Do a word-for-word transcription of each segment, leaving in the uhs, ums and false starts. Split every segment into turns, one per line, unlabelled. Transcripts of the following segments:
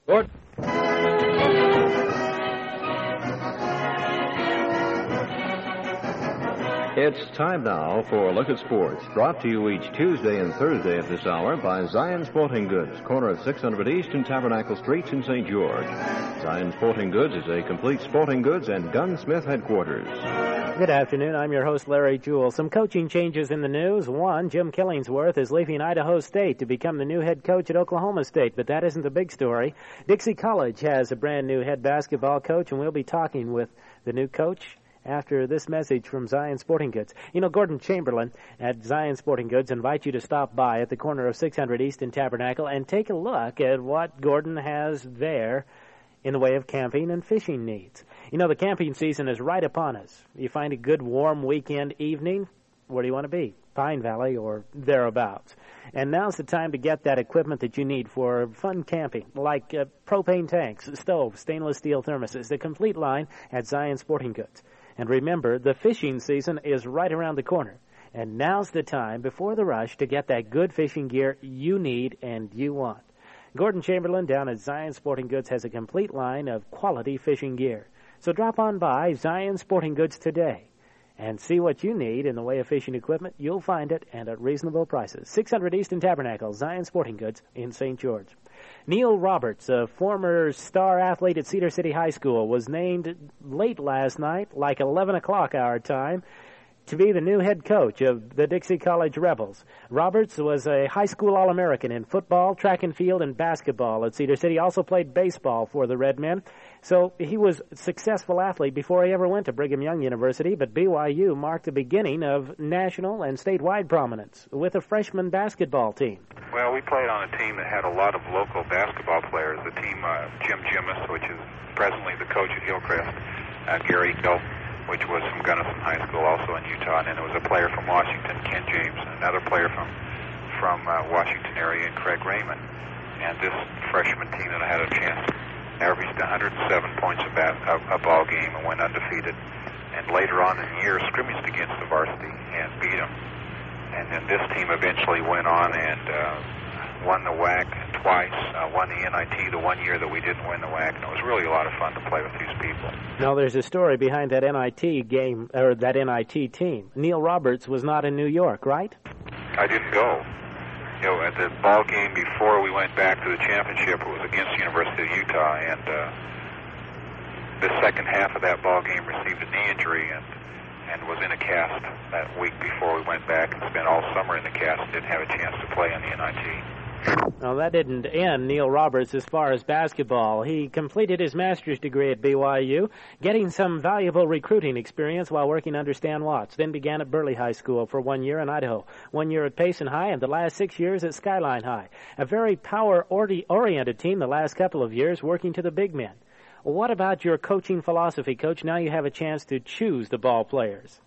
Good. It's time now for a Look at Sports, brought to you each Tuesday and Thursday at this hour by Zion Sporting Goods, corner of six hundred East and Tabernacle Streets in Saint George. Zion Sporting Goods is a complete sporting goods and gunsmith headquarters.
Good afternoon. I'm your host, Larry Jewell. Some coaching changes in the news. One, Jim Killingsworth is leaving Idaho State to become the new head coach at Oklahoma State, but that isn't the big story. Dixie College has a brand new head basketball coach, and we'll be talking with the new coach after this message from Zion Sporting Goods. You know, Gordon Chamberlain at Zion Sporting Goods invites you to stop by at the corner of six hundred East and Tabernacle and take a look at what Gordon has there in the way of camping and fishing needs. You know, the camping season is right upon us. You find a good warm weekend evening, where do you want to be? Pine Valley or thereabouts. And now's the time to get that equipment that you need for fun camping, like uh, propane tanks, stoves, stainless steel thermoses, the complete line at Zion Sporting Goods. And remember, the fishing season is right around the corner. And now's the time, before the rush, to get that good fishing gear you need and you want. Gordon Chamberlain down at Zion Sporting Goods has a complete line of quality fishing gear. So drop on by Zion Sporting Goods today and see what you need in the way of fishing equipment. You'll find it, and at reasonable prices. six hundred East and Tabernacle, Zion Sporting Goods in Saint George. Neil Roberts, a former star athlete at Cedar City High School, was named late last night, like eleven o'clock our time, to be the new head coach of the Dixie College Rebels. Roberts was a high school All-American in football, track and field, and basketball at Cedar City. Also played baseball for the Redmen. So he was a successful athlete before he ever went to Brigham Young University, but B Y U marked the beginning of national and statewide prominence with a freshman basketball team.
Well, we played on a team that had a lot of local basketball players. The team, uh, Jim Jimmis, which is presently the coach at Hillcrest, uh, Gary Hill, which was from Gunnison High School, also in Utah, and then there was a player from Washington, Ken James, and another player from from uh, Washington area, Craig Raymond. And this freshman team that I had a chance averaged one hundred seven points a, bat, a, a ball game and went undefeated. And later on in the year, scrimmaged against the varsity and beat them. And then this team eventually went on and uh, won the W A C twice, uh, won the N I T the one year that we didn't win the W A C, and it was really a lot of fun to play with these people.
Now, there's a story behind that N I T game, or that N I T team. Neil Roberts was not in New York, right?
I didn't go. You know, at the ball game before we went back to the championship, it was against the University of Utah, and uh, the second half of that ball game received a knee injury and and was in a cast that week before we went back and spent all summer in the cast. Didn't have a chance to play in the N I T.
Now, that didn't end Neil Roberts as far as basketball. He completed his master's degree at B Y U, getting some valuable recruiting experience while working under Stan Watts, then began at Burley High School for one year in Idaho, one year at Payson High, and the last six years at Skyline High. A very power-oriented team the last couple of years, working to the big men. What about your coaching philosophy, Coach? Now you have a chance to choose the ball players.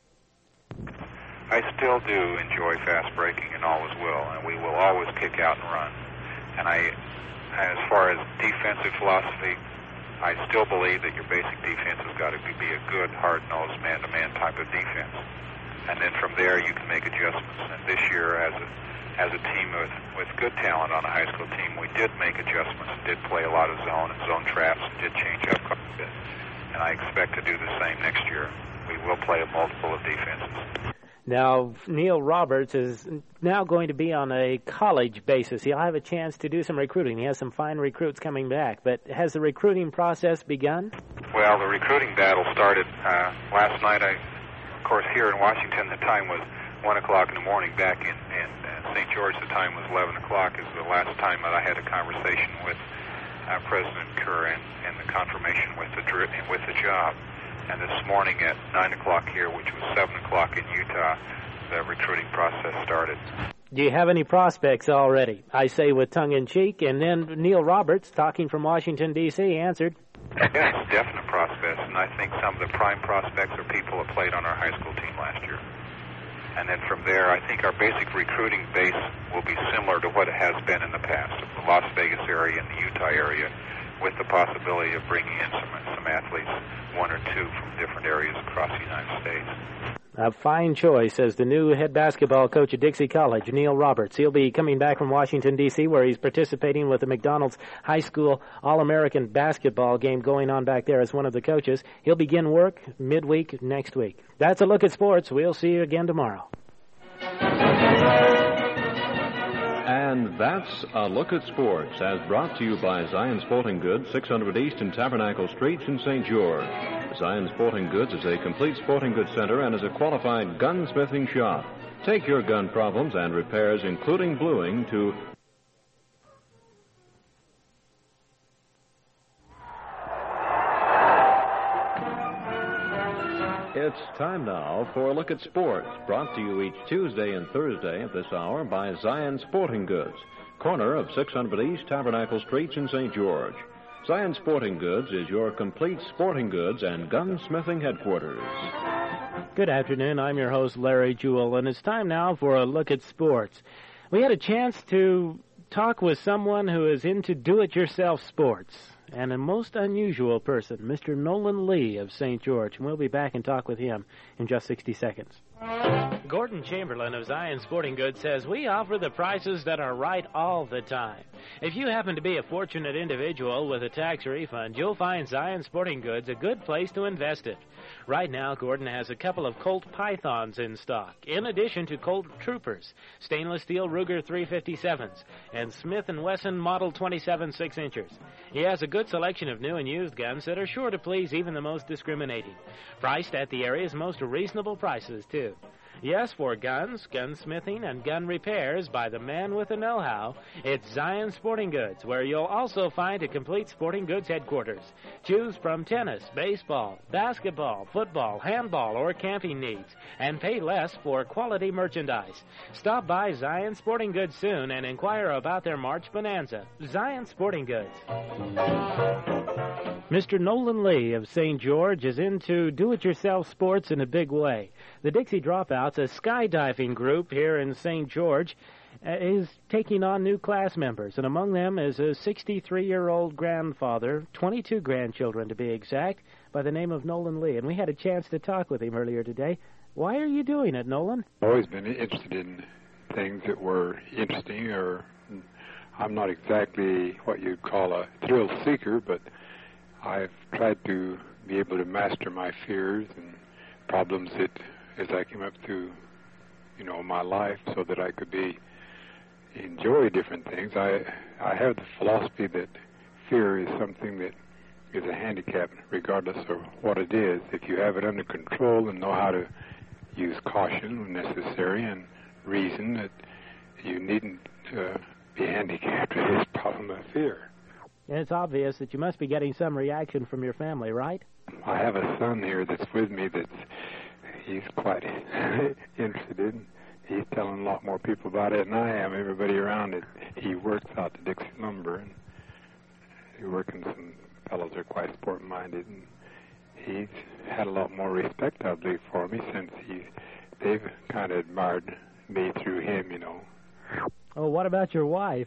I still do enjoy fast breaking and always will, and we will always kick out and run. And I, as far as defensive philosophy, I still believe that your basic defense has got to be a good, hard-nosed, man-to-man type of defense. And then from there, you can make adjustments. And this year, as a as a team with, with good talent on a high school team, we did make adjustments, did play a lot of zone and zone traps, and did change up quite a bit. And I expect to do the same next year. We will play a multiple of defenses.
Now, Neil Roberts is now going to be on a college basis. He'll have a chance to do some recruiting. He has some fine recruits coming back. But has the recruiting process begun?
Well, the recruiting battle started uh, last night. I, of course, here in Washington, the time was one o'clock in the morning. Back in, in uh, Saint George, the time was eleven o'clock. Is the last time that I had a conversation with uh, President Kerr and, and the confirmation with the with the job. And this morning at nine o'clock here, which was seven o'clock in Utah, the recruiting process started.
Do you have any prospects already? I say with tongue-in-cheek, and then Neil Roberts, talking from Washington, D C, answered.
Yes, definite prospects, and I think some of the prime prospects are people that played on our high school team last year. And then from there, I think our basic recruiting base will be similar to what it has been in the past, the Las Vegas area and the Utah area, with the possibility of bringing in some some athletes, one or two from different areas across the United States.
A fine choice, as the new head basketball coach at Dixie College, Neil Roberts. He'll be coming back from Washington, D C, where he's participating with the McDonald's High School All-American basketball game going on back there as one of the coaches. He'll begin work midweek next week. That's a look at sports. We'll see you again tomorrow.
And that's a look at sports, as brought to you by Zion Sporting Goods, six hundred East and Tabernacle Streets in Saint George. Zion Sporting Goods is a complete sporting goods center and is a qualified gunsmithing shop. Take your gun problems and repairs, including bluing, to It's time now for a look at sports, brought to you each Tuesday and Thursday at this hour by Zion Sporting Goods, corner of six hundred East Tabernacle Streets in Saint George. Zion Sporting Goods is your complete sporting goods and gunsmithing headquarters.
Good afternoon. I'm your host, Larry Jewell, and it's time now for a look at sports. We had a chance to talk with someone who is into do-it-yourself sports, and a most unusual person, Mister Nolan Lee of Saint George, and we'll be back and talk with him in just sixty seconds. Gordon Chamberlain of Zion Sporting Goods says we offer the prices that are right all the time. If you happen to be a fortunate individual with a tax refund, you'll find Zion Sporting Goods a good place to invest it. Right now, Gordon has a couple of Colt Pythons in stock, in addition to Colt Troopers, stainless steel Ruger three fifty-sevens, and Smith and Wesson Model twenty-seven six inchers. He has a good selection of new and used guns that are sure to please even the most discriminating. Priced at the area's most reasonable prices, too. Yes, for guns, gunsmithing, and gun repairs by the man with the know-how, it's Zion Sporting Goods, where you'll also find a complete sporting goods headquarters. Choose from tennis, baseball, basketball, football, handball, or camping needs, and pay less for quality merchandise. Stop by Zion Sporting Goods soon and inquire about their March Bonanza. Zion Sporting Goods. Mister Nolan Lee of Saint George is into do-it-yourself sports in a big way. The Dixie Dropouts, a skydiving group here in Saint George, uh, is taking on new class members, and among them is a sixty-three-year-old grandfather, twenty-two grandchildren to be exact, by the name of Nolan Lee. And we had a chance to talk with him earlier today. Why are you doing it, Nolan?
I've always been interested in things that were interesting, or I'm not exactly what you'd call a thrill seeker, but I've tried to be able to master my fears and problems that, as I came up through, you know, my life, so that I could be enjoy different things. I I have the philosophy that fear is something that is a handicap, regardless of what it is. If you have it under control and know how to use caution when necessary and reason, that you needn't uh, be handicapped with this problem of fear.
And it's obvious that you must be getting some reaction from your family, right?
I have a son here that's with me that's he's quite interested in. He's telling a lot more people about it than I am. Everybody around it. He works out to Dixie Lumber, and he's working some fellows are quite sport-minded, and he's had a lot more respect, I believe, for me since he's they've kind of admired me through him, you know.
Oh, what about your wife?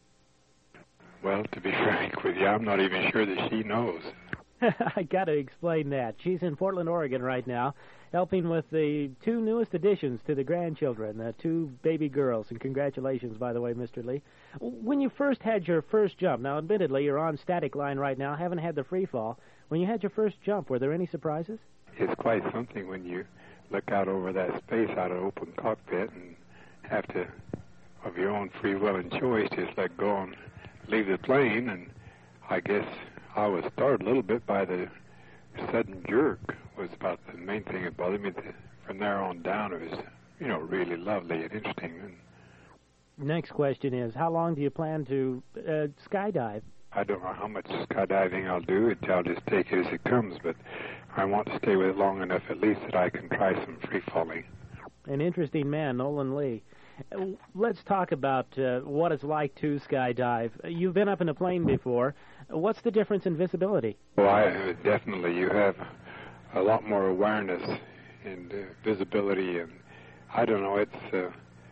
Well, to be frank with you, I'm not even sure that she knows.
I got to explain that. She's in Portland, Oregon right now, helping with the two newest additions to the grandchildren, the two baby girls. And congratulations, by the way, Mister Lee. When you first had your first jump, now admittedly you're on static line right now, haven't had the free fall. When you had your first jump, were there any surprises?
It's quite something when you look out over that space out of open cockpit and have to, of your own free will and choice, just let go and leave the plane. And I guess I was startled a little bit by the sudden jerk was about the main thing that bothered me. From there on down, it was, you know, really lovely and interesting. And
next question is, how long do you plan to uh, skydive?
I don't know how much skydiving I'll do. I'll just take it as it comes, but I want to stay with it long enough at least that I can try some free falling.
An interesting man, Nolan Lee. Let's talk about uh, what it's like to skydive. You've been up in a plane before. What's the difference in visibility?
Well, I, definitely. You have a lot more awareness and uh, visibility, and I don't know, it's uh,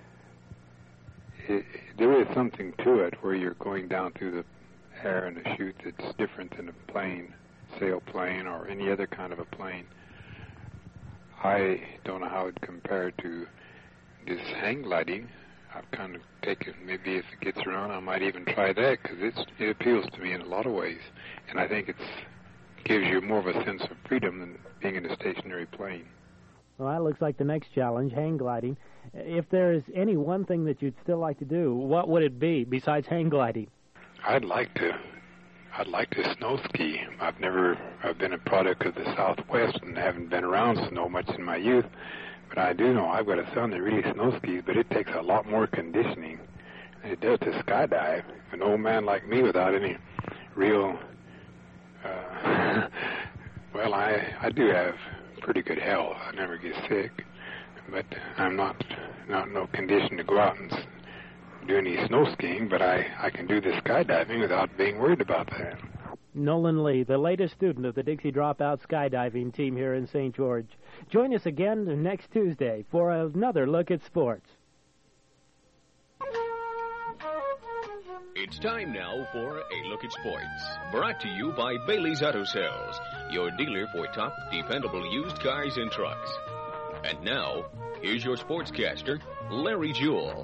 it, there is something to it where you're going down through the air in a chute that's different than a plane, sailplane, or any other kind of a plane. I don't know how it compared to this hang gliding. I've kind of taken, maybe if it gets around, I might even try that, because it appeals to me in a lot of ways. And I think it gives you more of a sense of freedom than being in a stationary plane.
Well, that looks like the next challenge, hang gliding. If there is any one thing that you'd still like to do, what would it be besides hang gliding?
I'd like to, I'd like to snow ski. I've never, I've been a product of the Southwest and haven't been around snow much in my youth. But I do know I've got a son that really snow skis, but it takes a lot more conditioning than it does to skydive. An old man like me without any real, uh, well, I, I do have pretty good health. I never get sick, but I'm not not no condition to go out and do any snow skiing, but I, I can do the skydiving without being worried about that.
Nolan Lee, the latest student of the Dixie Dropout skydiving team here in Saint George. Join us again next Tuesday for another look at sports.
It's time now for A Look at Sports, brought to you by Bailey's Auto Sales, your dealer for top, dependable used cars and trucks. And now, here's your sportscaster, Larry Jewell.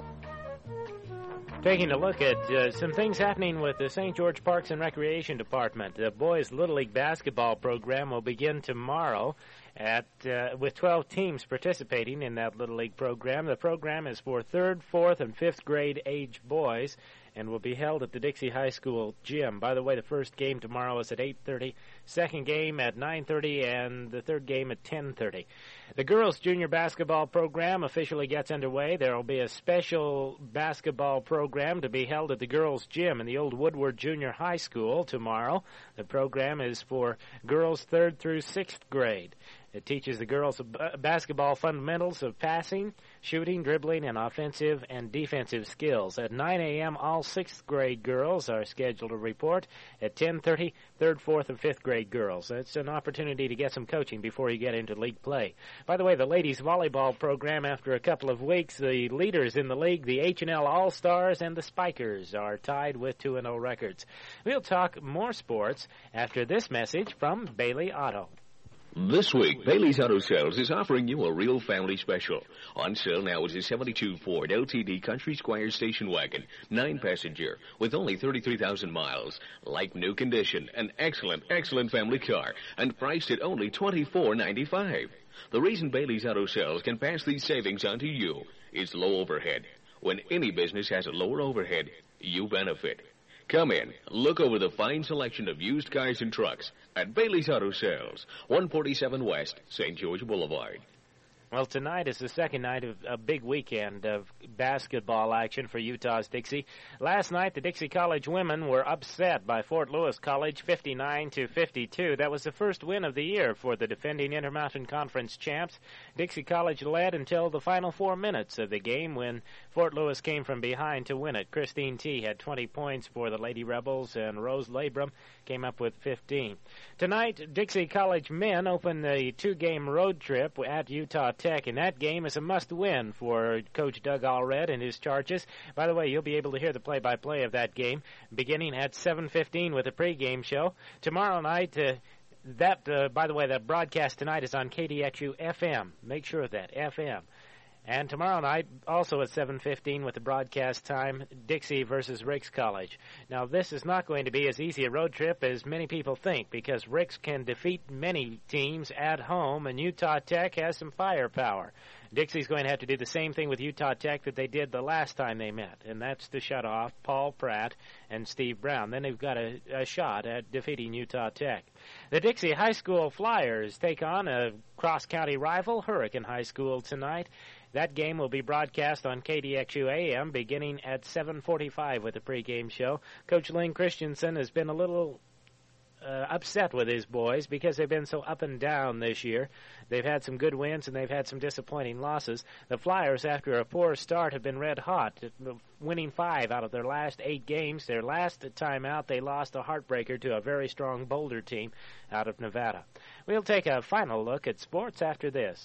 Taking a look at uh, some things happening with the Saint George Parks and Recreation Department. The boys' Little League basketball program will begin tomorrow at uh, with twelve teams participating in that Little League program. The program is for third, fourth, and fifth grade age boys and will be held at the Dixie High School gym. By the way, the first game tomorrow is at eight thirty, second game at nine thirty, and the third game at ten thirty. The girls' junior basketball program officially gets underway. There will be a special basketball program to be held at the girls' gym in the old Woodward Junior High School tomorrow. The program is for girls third through sixth grade. It teaches the girls basketball fundamentals of passing, shooting, dribbling, and offensive and defensive skills. At nine a.m., all sixth grade girls are scheduled to report. At ten thirty, third, fourth, and fifth grade girls. It's an opportunity to get some coaching before you get into league play. By the way, the ladies' volleyball program, after a couple of weeks, the leaders in the league, the H and L All-Stars and the Spikers, are tied with two and oh records. We'll talk more sports after this message from Bailey Auto.
This week, Bailey's Auto Sales is offering you a real family special. On sale now is a seventy-two Ford L T D Country Squire station wagon, nine-passenger, with only thirty-three thousand miles. Like new condition, an excellent, excellent family car, and priced at only twenty-four ninety-five. The reason Bailey's Auto Sales can pass these savings on to you is low overhead. When any business has a lower overhead, you benefit. Come in, look over the fine selection of used cars and trucks at Bailey's Auto Sales, one forty-seven West, Saint George Boulevard.
Well, tonight is the second night of a big weekend of basketball action for Utah's Dixie. Last night, the Dixie College women were upset by Fort Lewis College fifty-nine to fifty-two. That was the first win of the year for the defending Intermountain Conference champs. Dixie College led until the final four minutes of the game when Fort Lewis came from behind to win it. Christine T. had twenty points for the Lady Rebels, and Rose Labrum came up with fifteen. Tonight, Dixie College men open the two-game road trip at Utah Tech, and that game is a must-win for Coach Doug Allred and his Charges. By the way, you'll be able to hear the play-by-play of that game beginning at seven fifteen with a pregame show. Tomorrow night, uh, that, uh, by the way, that broadcast tonight is on K D X U F M. Make sure of that, F M. And tomorrow night, also at seven fifteen with the broadcast time, Dixie versus Ricks College. Now, this is not going to be as easy a road trip as many people think, because Ricks can defeat many teams at home, and Utah Tech has some firepower. Dixie's going to have to do the same thing with Utah Tech that they did the last time they met, and that's to shut off Paul Pratt and Steve Brown. Then they've got a, a shot at defeating Utah Tech. The Dixie High School Flyers take on a cross-county rival, Hurricane High School, tonight. That game will be broadcast on K D X U A M beginning at seven forty-five with the pregame show. Coach Lynn Christensen has been a little uh, upset with his boys because they've been so up and down this year. They've had some good wins and they've had some disappointing losses. The Flyers, after a poor start, have been red hot, winning five out of their last eight games. Their last time out, they lost a heartbreaker to a very strong Boulder team out of Nevada. We'll take a final look at sports after this.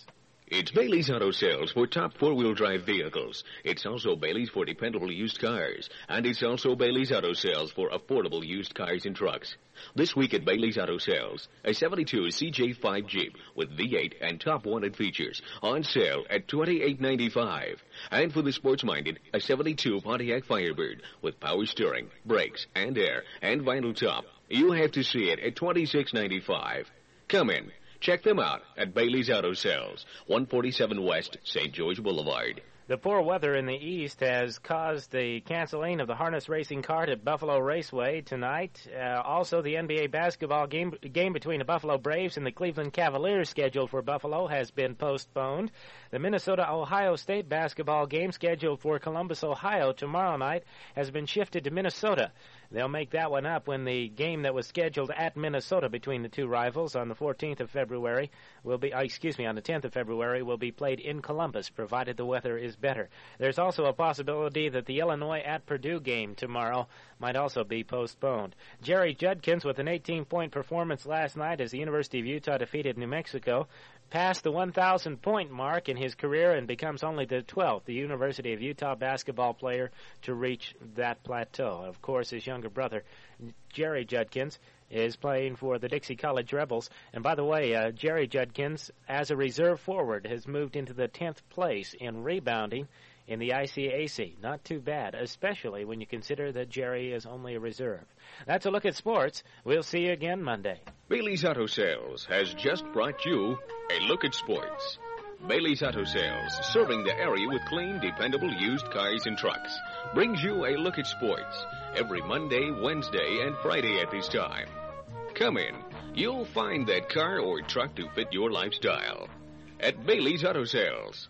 It's Bailey's Auto Sales for top four-wheel drive vehicles. It's also Bailey's for dependable used cars. And it's also Bailey's Auto Sales for affordable used cars and trucks. This week at Bailey's Auto Sales, a seventy-two C J five Jeep with V eight and top wanted features on sale at twenty-eight ninety-five. And for the sports-minded, a seventy-two Pontiac Firebird with power steering, brakes, and air, and vinyl top. You have to see it at twenty-six ninety-five. Come in. Check them out at Bailey's Auto Sales, one forty-seven West Saint George Boulevard.
The poor weather in the east has caused the canceling of the harness racing cart at Buffalo Raceway tonight. Uh, also, the N B A basketball game game between the Buffalo Braves and the Cleveland Cavaliers scheduled for Buffalo has been postponed. The Minnesota-Ohio State basketball game scheduled for Columbus, Ohio tomorrow night has been shifted to Minnesota. They'll make that one up when the game that was scheduled at Minnesota between the two rivals on the fourteenth of February will be, uh, excuse me, on the tenth of February will be played in Columbus, provided the weather is better. There's also a possibility that the Illinois at Purdue game tomorrow might also be postponed. Jerry Judkins, with an eighteen-point performance last night as the University of Utah defeated New Mexico, passed the one thousand point mark in his career and becomes only the twelfth the University of Utah basketball player to reach that plateau. Of course, his younger brother, Jerry Judkins, is playing for the Dixie College Rebels. And by the way, uh, Jerry Judkins, as a reserve forward, has moved into the tenth place in rebounding in the I C A C. Not too bad, especially when you consider that Jerry is only a reserve. That's a look at sports. We'll see you again Monday.
Bailey's Auto Sales has just brought you a look at sports. Bailey's Auto Sales, serving the area with clean, dependable used cars and trucks, brings you a look at sports every Monday, Wednesday, and Friday at this time. Come in. You'll find that car or truck to fit your lifestyle at Bailey's Auto Sales.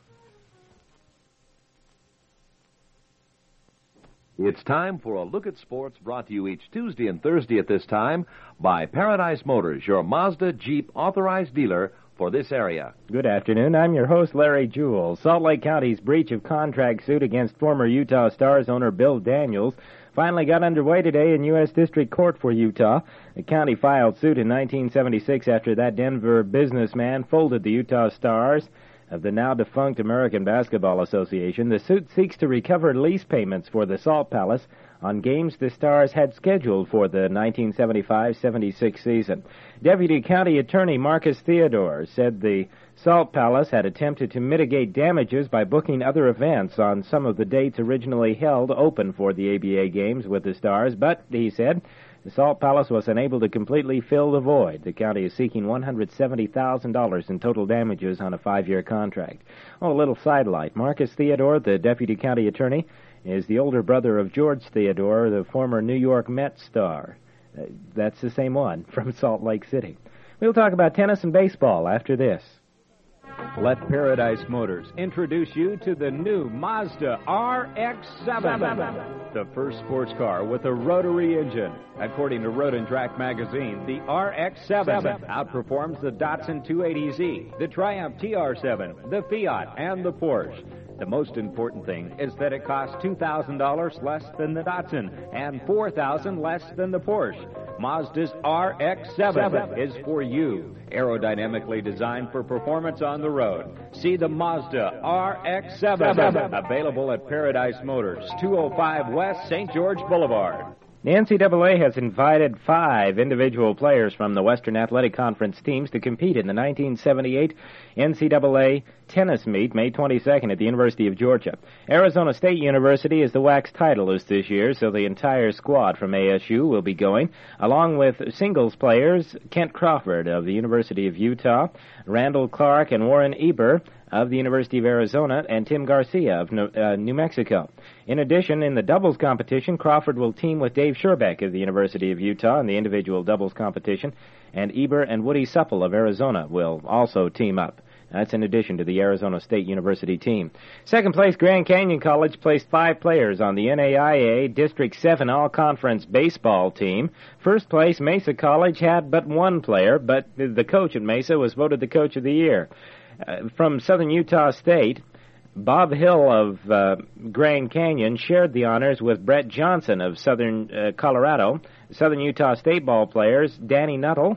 It's time for a look at sports brought to you each Tuesday and Thursday at this time by Paradise Motors, your Mazda Jeep authorized dealer for this area.
Good afternoon. I'm your host, Larry Jewell. Salt Lake County's breach of contract suit against former Utah Stars owner Bill Daniels finally got underway today in U S District Court for Utah. The county filed suit in nineteen seventy-six after that Denver businessman folded the Utah Stars of the now-defunct American Basketball Association. The suit seeks to recover lease payments for the Salt Palace on games the Stars had scheduled for the nineteen seventy-five seventy-six season. Deputy County Attorney Marcus Theodore said the Salt Palace had attempted to mitigate damages by booking other events on some of the dates originally held open for the A B A games with the Stars, but, he said, the Salt Palace was unable to completely fill the void. The county is seeking one hundred seventy thousand dollars in total damages on a five-year contract. Oh, a little sidelight. Marcus Theodore, the deputy county attorney, is the older brother of George Theodore, the former New York Mets star. Uh, that's the same one from Salt Lake City. We'll talk about tennis and baseball after this.
Let Paradise Motors introduce you to the new Mazda R X seven, the first sports car with a rotary engine. According to Road and Track magazine, the R X seven outperforms the Datsun two eighty Z, the Triumph T R seven, the Fiat, and the Porsche. The most important thing is that it costs two thousand dollars less than the Datsun and four thousand dollars less than the Porsche. Mazda's R X seven is for you. Aerodynamically designed for performance on the road. See the Mazda R X seven, available at Paradise Motors, two oh five West Saint George Boulevard.
The N C double A has invited five individual players from the Western Athletic Conference teams to compete in the nineteen seventy-eight N C double A tennis meet, May twenty-second, at the University of Georgia. Arizona State University is the wax titleist this year, so the entire squad from A S U will be going, along with singles players Kent Crawford of the University of Utah, Randall Clark and Warren Eber of the University of Arizona, and Tim Garcia of New Mexico. In addition, in the doubles competition, Crawford will team with Dave Sherbeck of the University of Utah in the individual doubles competition, and Eber and Woody Supple of Arizona will also team up. That's in addition to the Arizona State University team. Second place, Grand Canyon College placed five players on the N A I A District seven All-Conference baseball team. First place, Mesa College had but one player, but the coach at Mesa was voted the Coach of the Year. Uh, from Southern Utah State, Bob Hill of uh, Grand Canyon shared the honors with Brett Johnson of Southern uh, Colorado. Southern Utah State ball players Danny Nuttall,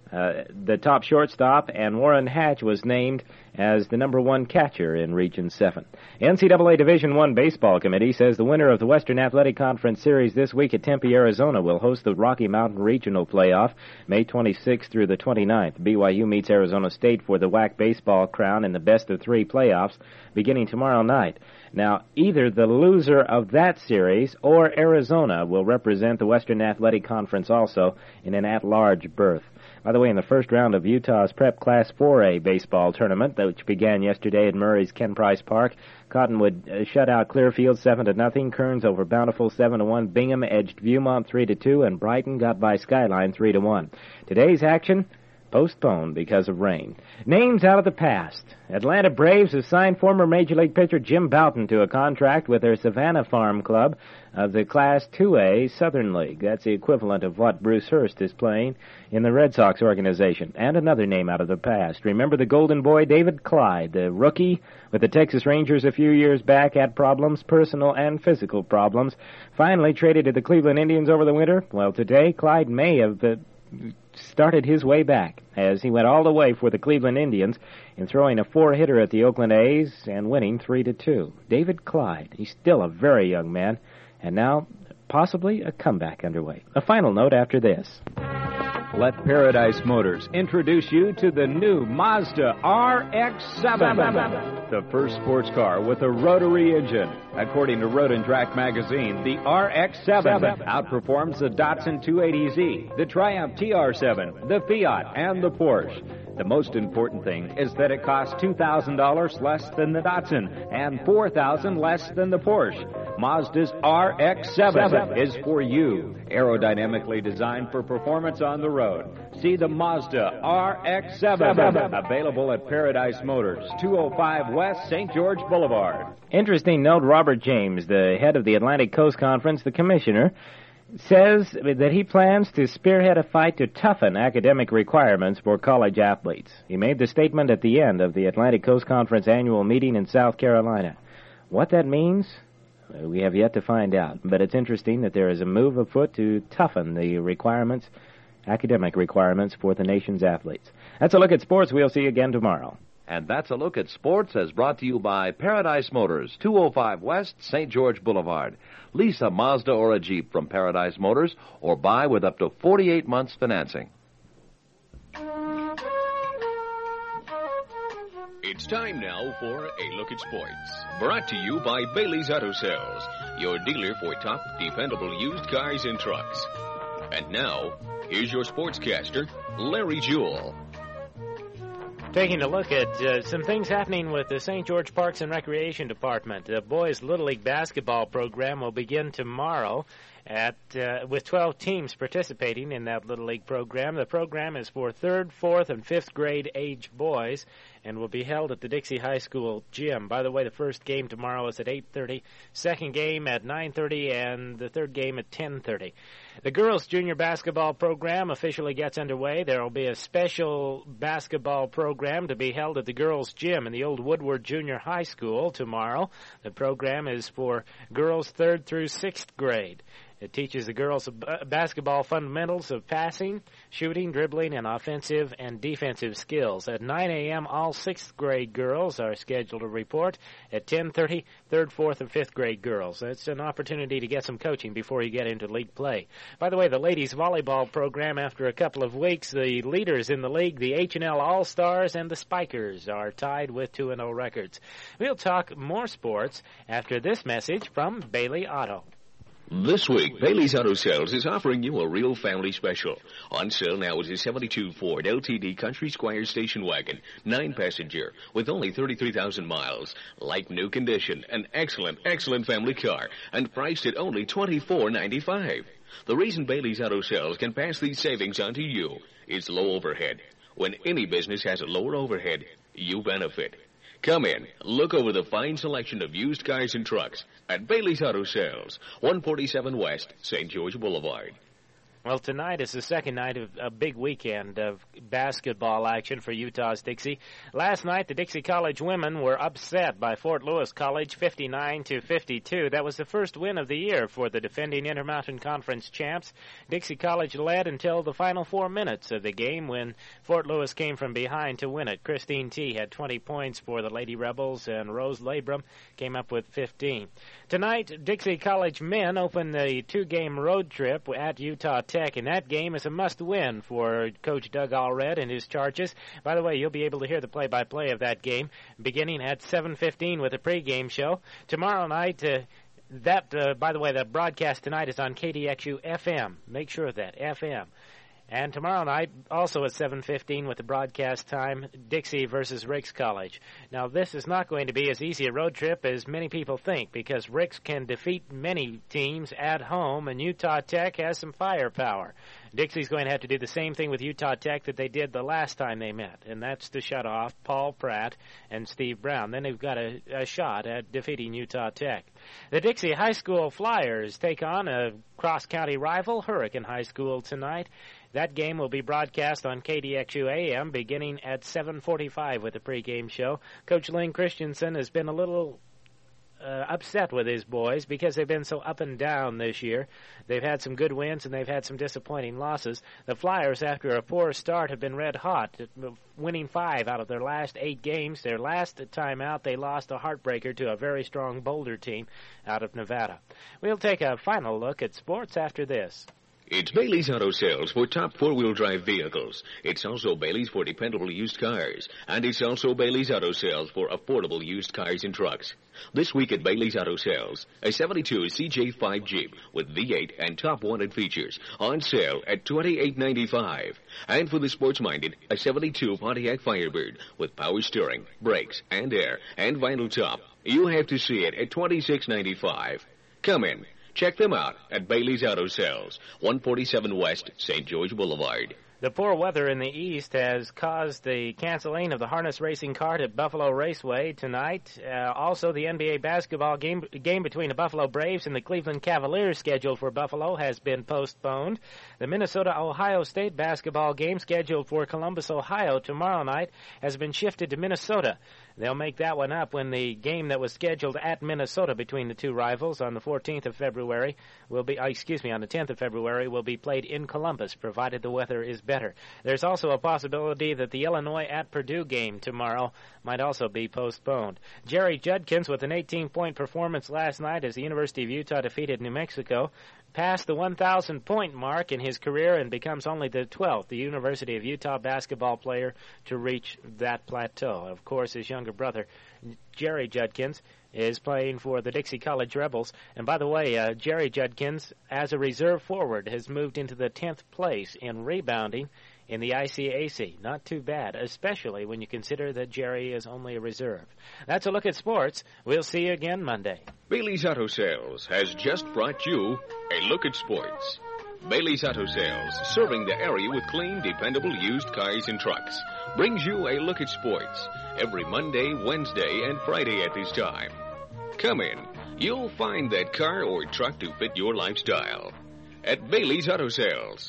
uh, the top shortstop, and Warren Hatch was named as the number one catcher in Region seven. N C double A Division One Baseball Committee says the winner of the Western Athletic Conference Series this week at Tempe, Arizona, will host the Rocky Mountain Regional Playoff May twenty-sixth through the twenty-ninth. B Y U meets Arizona State for the W A C baseball crown in the best-of-three playoffs beginning tomorrow night. Now, either the loser of that series or Arizona will represent the Western Athletic Conference also in an at-large berth. By the way, in the first round of Utah's Prep Class four A baseball tournament, which began yesterday at Murray's Ken Price Park, Cottonwood uh, shut out Clearfield seven to nothing. Kearns over Bountiful seven to one. Bingham edged Viewmont three to two, and Brighton got by Skyline three to one. Today's action postponed because of rain. Names out of the past. Atlanta Braves have signed former Major League pitcher Jim Bouton to a contract with their Savannah Farm Club of the Class two A Southern League. That's the equivalent of what Bruce Hurst is playing in the Red Sox organization. And another name out of the past. Remember the Golden Boy David Clyde, the rookie with the Texas Rangers a few years back, had problems, personal and physical problems. Finally traded to the Cleveland Indians over the winter. Well, today Clyde may have uh, started his way back as he went all the way for the Cleveland Indians in throwing a four-hitter at the Oakland A's and winning three to two. David Clyde, he's still a very young man, and now possibly a comeback underway. A final note after this.
Let Paradise Motors introduce you to the new Mazda R X seven, the first sports car with a rotary engine. According to Road and Track magazine, the R X seven outperforms the Datsun two eighty Z, the Triumph T R seven, the Fiat, and the Porsche. The most important thing is that it costs two thousand dollars less than the Datsun and four thousand dollars less than the Porsche. Mazda's R X seven is for you. Aerodynamically designed for performance on the road. See the Mazda R X seven, available at Paradise Motors, two oh five West Saint George Boulevard.
Interesting note, Robert James, the head of the Atlantic Coast Conference, the commissioner, says that he plans to spearhead a fight to toughen academic requirements for college athletes. He made the statement at the end of the Atlantic Coast Conference annual meeting in South Carolina. What that means, we have yet to find out, but it's interesting that there is a move afoot to toughen the requirements, academic requirements for the nation's athletes. That's a look at sports. We'll see you again tomorrow.
And that's a look at sports as brought to you by Paradise Motors, two oh five West Saint George Boulevard. Lease a Mazda or a Jeep from Paradise Motors or buy with up to forty-eight months financing.
It's time now for A Look at Sports, brought to you by Bailey's Auto Sales, your dealer for top, dependable used cars and trucks. And now, here's your sportscaster, Larry Jewell.
Taking a look at uh, some things happening with the Saint George Parks and Recreation Department. The boys' Little League basketball program will begin tomorrow at uh, with twelve teams participating in that Little League program. The program is for third, fourth, and fifth grade age boys and will be held at the Dixie High School gym. By the way, the first game tomorrow is at eight thirty, second game at nine thirty, and the third game at ten thirty. The girls' junior basketball program officially gets underway. There will be a special basketball program to be held at the girls' gym in the old Woodward Junior High School tomorrow. The program is for girls third through sixth grade. It teaches the girls basketball fundamentals of passing, shooting, dribbling, and offensive and defensive skills. At nine a.m., all sixth grade girls are scheduled to report. At ten thirty, third, fourth, and fifth grade girls. It's an opportunity to get some coaching before you get into league play. By the way, the ladies volleyball program, after a couple of weeks, the leaders in the league, the H and L All-Stars and the Spikers, are tied with two and oh records. We'll talk more sports after this message from Bailey Auto.
This week, Bailey's Auto Sales is offering you a real family special. On sale now is a seventy-two Ford L T D Country Squire station wagon, nine passenger, with only thirty-three thousand miles. Like new condition, an excellent, excellent family car, and priced at only twenty-four ninety-five. The reason Bailey's Auto Sales can pass these savings on to you is low overhead. When any business has a lower overhead, you benefit. Come in, look over the fine selection of used cars and trucks at Bailey's Auto Sales, one forty-seven West Saint George Boulevard.
Well, tonight is the second night of a big weekend of basketball action for Utah's Dixie. Last night, the Dixie College women were upset by Fort Lewis College fifty-nine to fifty-two. That was the first win of the year for the defending Intermountain Conference champs. Dixie College led until the final four minutes of the game when Fort Lewis came from behind to win it. Christine T. had twenty points for the Lady Rebels, and Rose Labrum came up with fifteen. Tonight, Dixie College men open the two-game road trip at Utah Tech, and that game is a must-win for Coach Doug Allred and his Charges. By the way, you'll be able to hear the play-by-play of that game beginning at seven fifteen with a pregame show. Tomorrow night, uh, that, uh, by the way, the broadcast tonight is on K D X U F M. Make sure of that, F M. And tomorrow night, also at seven fifteen with the broadcast time, Dixie versus Ricks College. Now, this is not going to be as easy a road trip as many people think, because Ricks can defeat many teams at home, and Utah Tech has some firepower. Dixie's going to have to do the same thing with Utah Tech that they did the last time they met, and that's to shut off Paul Pratt and Steve Brown. Then they've got a, a shot at defeating Utah Tech. The Dixie High School Flyers take on a cross-county rival, Hurricane High School, tonight. That game will be broadcast on K D X U A M beginning at seven forty-five with a pregame show. Coach Lynn Christensen has been a little uh, upset with his boys because they've been so up and down this year. They've had some good wins and they've had some disappointing losses. The Flyers, after a poor start, have been red hot, winning five out of their last eight games. Their last time out, they lost a heartbreaker to a very strong Boulder team out of Nevada. We'll take a final look at sports after this.
It's Bailey's Auto Sales for top four-wheel drive vehicles. It's also Bailey's for dependable used cars. And it's also Bailey's Auto Sales for affordable used cars and trucks. This week at Bailey's Auto Sales, a seventy-two C J five Jeep with V eight and top wanted features on sale at twenty-eight ninety-five. And for the sports-minded, a seventy-two Pontiac Firebird with power steering, brakes, and air, and vinyl top. You have to see it at twenty-six ninety-five. Come in. Check them out at Bailey's Auto Sales, one forty-seven West Saint George Boulevard.
The poor weather in the east has caused the canceling of the harness racing cart at Buffalo Raceway tonight. Uh, also, the N B A basketball game game between the Buffalo Braves and the Cleveland Cavaliers scheduled for Buffalo has been postponed. The Minnesota-Ohio State basketball game scheduled for Columbus, Ohio tomorrow night has been shifted to Minnesota. They'll make that one up when the game that was scheduled at Minnesota between the two rivals on the fourteenth of February will be, uh, excuse me, on the tenth of February will be played in Columbus, provided the weather is better. There's also a possibility that the Illinois at Purdue game tomorrow might also be postponed. Jerry Judkins, with an eighteen-point performance last night as the University of Utah defeated New Mexico, passed the one thousand point mark in his career and becomes only the twelfth, the University of Utah basketball player to reach that plateau. Of course, his younger brother, Jerry Judkins, is playing for the Dixie College Rebels. And by the way, uh, Jerry Judkins, as a reserve forward, has moved into the tenth place in rebounding in the I C A C. Not too bad, especially when you consider that Jerry is only a reserve. That's a look at sports. We'll see you again Monday.
Bailey's Auto Sales has just brought you a look at sports. Bailey's Auto Sales, serving the area with clean, dependable used cars and trucks, brings you a look at sports every Monday, Wednesday, and Friday at this time. Come in. You'll find that car or truck to fit your lifestyle at Bailey's Auto Sales.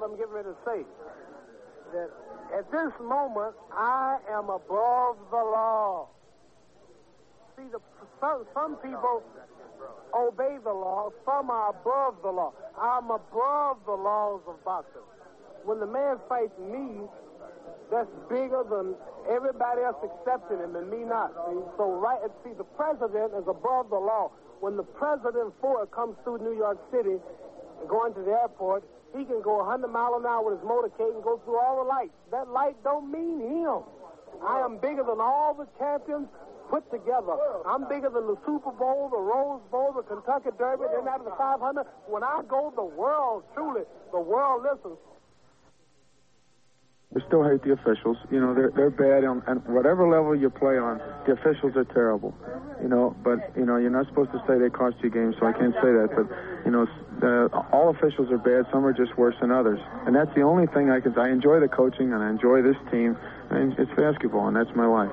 I'm getting ready to say. That at this moment, I am above the law. See, the, some, some people obey the law. Some are above the law. I'm above the laws of boxing. When the man fights me, that's bigger than everybody else accepting him and me not. See? So, right, see, the president is above the law. When the president Ford comes through New York City and going to the airport, he can go one hundred miles an hour with his motorcade and go through all the lights. That light don't mean him. I am bigger than all the champions put together. I'm bigger than the Super Bowl, the Rose Bowl, the Kentucky Derby, then out of the five hundred. When I go, the world, truly, the world listens.
We still hate the officials. You know, they're they're bad on, on whatever level you play on. The officials are terrible. You know, but, you know, you're not supposed to say they cost you games, so I can't say that. But, you know, the, all officials are bad. Some are just worse than others. And that's the only thing I can say. I enjoy the coaching, and I enjoy this team. And it's basketball, and that's my life.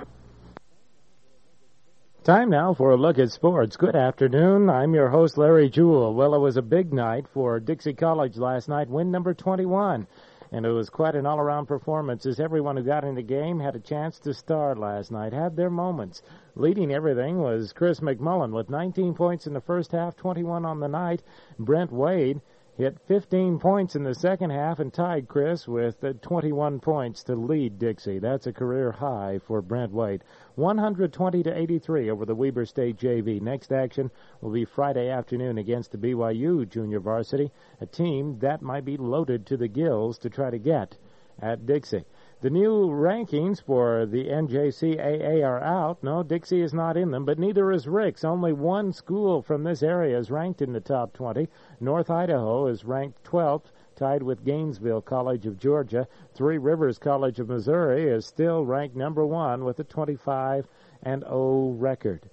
Time now for a look at sports. Good afternoon. I'm your host, Larry Jewell. Well, it was a big night for Dixie College last night, win number twenty-one. And it was quite an all-around performance as everyone who got in the game had a chance to start last night, had their moments. Leading everything was Chris McMullen with nineteen points in the first half, twenty-one on the night. Brent Wade hit fifteen points in the second half and tied Chris with twenty-one points to lead Dixie. That's a career high for Brent Wade. one hundred twenty to eighty-three over the Weber State J V. Next action will be Friday afternoon against the B Y U junior varsity, a team that might be loaded to the gills to try to get at Dixie. The new rankings for the N J C A A are out. No, Dixie is not in them, but neither is Ricks. Only one school from this area is ranked in the top twenty. North Idaho is ranked twelfth, tied with Gainesville College of Georgia. Three Rivers College of Missouri is still ranked number one with a twenty-five and oh record.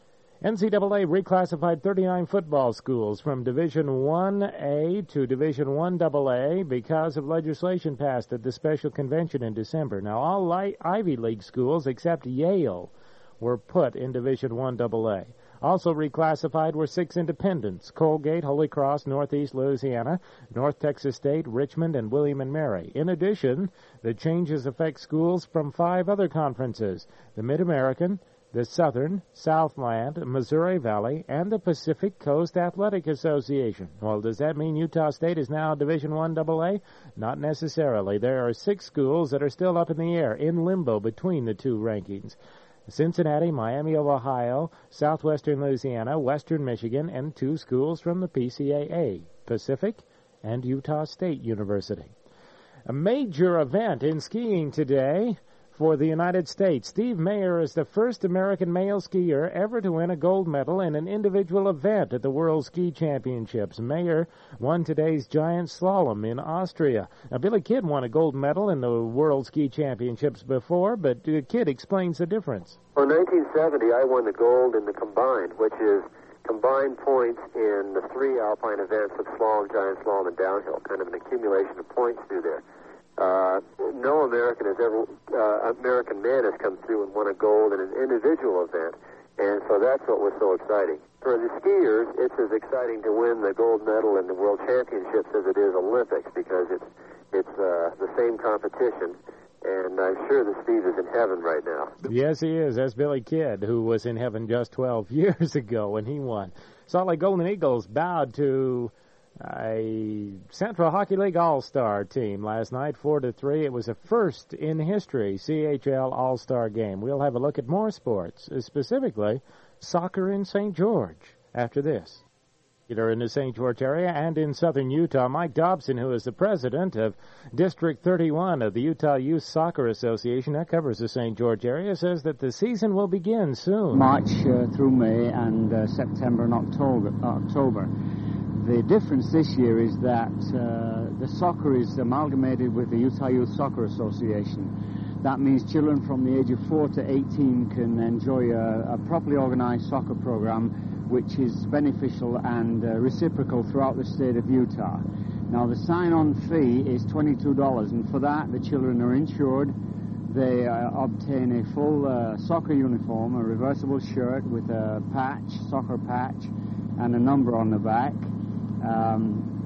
N C double A reclassified thirty-nine football schools from Division one A to Division one double A because of legislation passed at the special convention in December. Now, all Ivy League schools except Yale were put in Division one double A. Also reclassified were six independents: Colgate, Holy Cross, Northeast Louisiana, North Texas State, Richmond, and William and Mary. In addition, the changes affect schools from five other conferences: the Mid-American, the Southern, Southland, Missouri Valley, and the Pacific Coast Athletic Association. Well, does that mean Utah State is now Division one double A? Not necessarily. There are six schools that are still up in the air, in limbo between the two rankings: Cincinnati, Miami of Ohio, Southwestern Louisiana, Western Michigan, and two schools from the P C A A, Pacific and Utah State University. A major event in skiing today for the United States. Steve Mayer is the first American male skier ever to win a gold medal in an individual event at the World Ski Championships. Mayer won today's giant slalom in Austria. Now, Billy Kidd won a gold medal in the World Ski Championships before, but uh, Kidd explains the difference.
Well, in nineteen seventy, I won the gold in the combined, which is combined points in the three alpine events of slalom, giant slalom, and downhill, kind of an accumulation of points through there. Uh, no American has ever, uh, American man has come through and won a gold in an individual event, and so that's what was so exciting. For the skiers, it's as exciting to win the gold medal in the World Championships as it is Olympics, because it's it's uh, the same competition, and I'm sure that Steve is in heaven right now.
Yes, he is. That's Billy Kidd, who was in heaven just twelve years ago when he won. Salt Lake Golden Eagles bowed to a Central Hockey League All-Star team last night, four to three. It was a first in history C H L All-Star game. We'll have a look at more sports, specifically soccer in Saint George, after this. In the Saint George area and in southern Utah, Mike Dobson, who is the president of District thirty-one of the Utah Youth Soccer Association, that covers the Saint George area, says that the season will begin soon.
March uh, through May and uh, September and October. October. The difference this year is that uh, the soccer is amalgamated with the Utah Youth Soccer Association. That means children from the age of four to eighteen can enjoy a, a properly organized soccer program, which is beneficial and uh, reciprocal throughout the state of Utah. Now, the sign-on fee is twenty-two dollars, and for that, the children are insured. They uh, obtain a full uh, soccer uniform, a reversible shirt with a patch, soccer patch, and a number on the back. Um,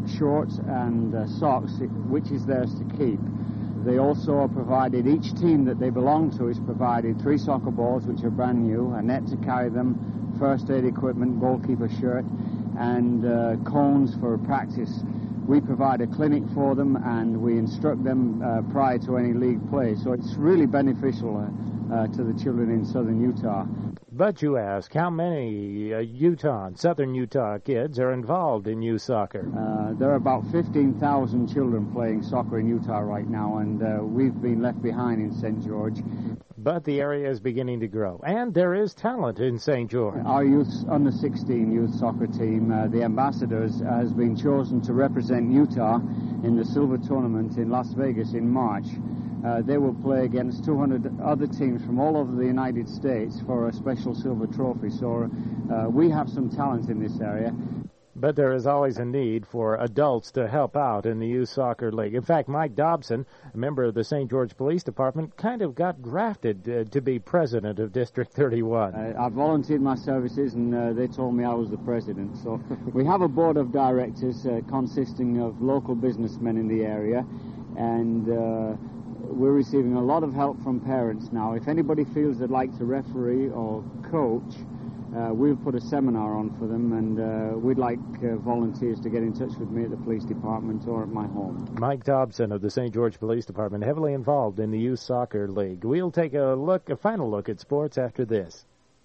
shorts and uh, socks, which is theirs to keep. They also are provided, each team that they belong to is provided three soccer balls, which are brand new, a net to carry them, first aid equipment, goalkeeper shirt, and uh, cones for practice. We provide a clinic for them, and we instruct them uh, prior to any league play. So it's really beneficial uh, uh, to the children in southern Utah.
But you ask, how many uh, Utah, southern Utah kids are involved in youth soccer?
Uh, there are about fifteen thousand children playing soccer in Utah right now, and uh, we've been left behind in Saint George.
But the area is beginning to grow, and there is talent in Saint George.
Our youth under sixteen youth soccer team, uh, the Ambassadors, has been chosen to represent Utah in the Silver Tournament in Las Vegas in March. Uh, they will play against two hundred other teams from all over the United States for a special silver trophy. So uh, we have some talent in this area.
But there is always a need for adults to help out in the Youth Soccer League. In fact, Mike Dobson, a member of the Saint George Police Department, kind of got drafted uh, to be president of District thirty-one.
Uh, I volunteered my services, and uh, they told me I was the president. So we have a board of directors uh, consisting of local businessmen in the area, and uh, we're receiving a lot of help from parents now. If anybody feels they'd like to referee or coach, Uh, we'll put a seminar on for them, and uh, we'd like uh, volunteers to get in touch with me at the police department or at my home.
Mike Dobson of the Saint George Police Department, heavily involved in the Youth Soccer League. We'll take a look, a final look at sports after this.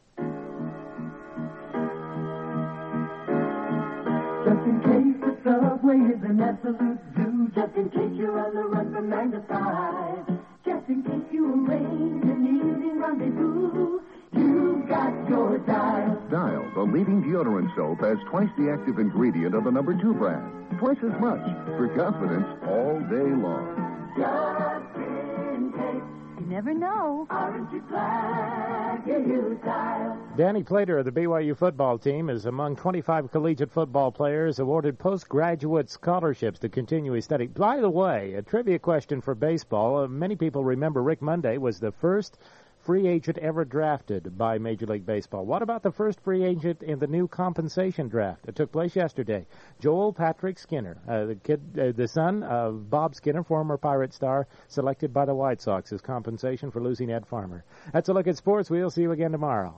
Just in case the subway is an absolute zoo, just in case you're on the run from nine to five, just in case you arrange an evening rendezvous, you've got your Dial.
Dial, the leading deodorant soap, has twice the active ingredient of the number two brand. Twice as much for confidence all day long.
Just in case. You never know. Aren't you glad you use Dial?
Danny Plater of the B Y U football team is among twenty-five collegiate football players awarded postgraduate scholarships to continue his study. By the way, a trivia question for baseball. Uh, many people remember Rick Monday was the first free agent ever drafted by Major League Baseball. What about the first free agent in the new compensation draft? It took place yesterday. Joel Patrick Skinner, uh, the kid, uh, the son of Bob Skinner, former Pirate star, selected by the White Sox as compensation for losing Ed Farmer. That's a look at sports. We'll see you again tomorrow.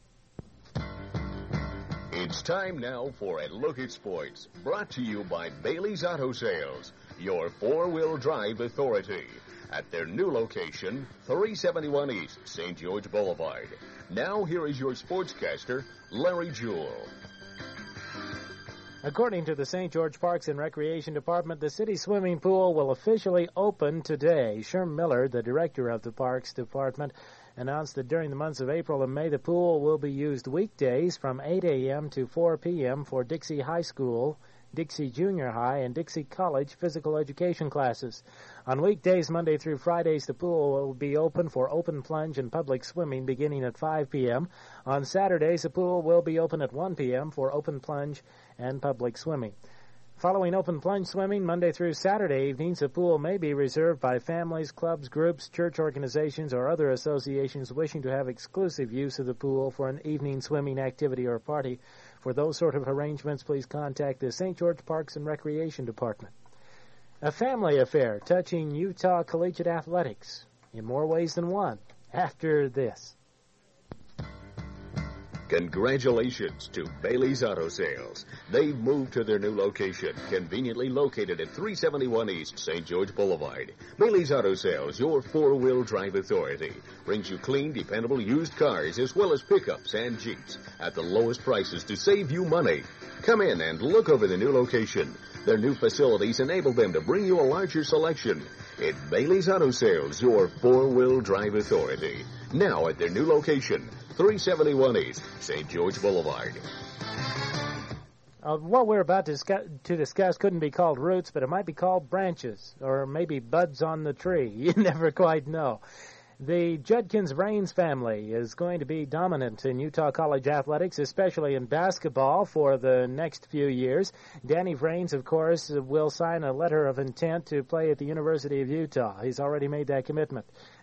It's time now for A Look at Sports, brought to you by Bailey's Auto Sales, your four-wheel drive authority, at their new location, three seventy-one East Saint George Boulevard. Now here is your sportscaster, Larry Jewell.
According to the Saint George Parks and Recreation Department, the city swimming pool will officially open today. Sherm Miller, the director of the Parks Department, announced that during the months of April and May, the pool will be used weekdays from eight a.m. to four p.m. for Dixie High School, Dixie Junior High, and Dixie College physical education classes. On weekdays, Monday through Fridays, the pool will be open for open plunge and public swimming beginning at five p.m. On Saturdays, the pool will be open at one p.m. for open plunge and public swimming. Following open plunge swimming Monday through Saturday evenings, the pool may be reserved by families, clubs, groups, church organizations, or other associations wishing to have exclusive use of the pool for an evening swimming activity or party. For those sort of arrangements, please contact the Saint George Parks and Recreation Department. A family affair touching Utah collegiate athletics in more ways than one. After this.
Congratulations to Bailey's Auto Sales. They've moved to their new location, conveniently located at three seventy-one East Saint George Boulevard. Bailey's Auto Sales, your four-wheel drive authority, brings you clean, dependable used cars as well as pickups and Jeeps at the lowest prices to save you money. Come in and look over the new location. Their new facilities enable them to bring you a larger selection. At Bailey's Auto Sales, your four-wheel drive authority. Now at their new location, three seventy-one East Saint George Boulevard.
Uh, what we're about to discuss, to discuss couldn't be called roots, but it might be called branches, or maybe buds on the tree. You never quite know. The Judkins-Vrains family is going to be dominant in Utah College athletics, especially in basketball, for the next few years. Danny Vrains, of course, will sign a letter of intent to play at the University of Utah. He's already made that commitment.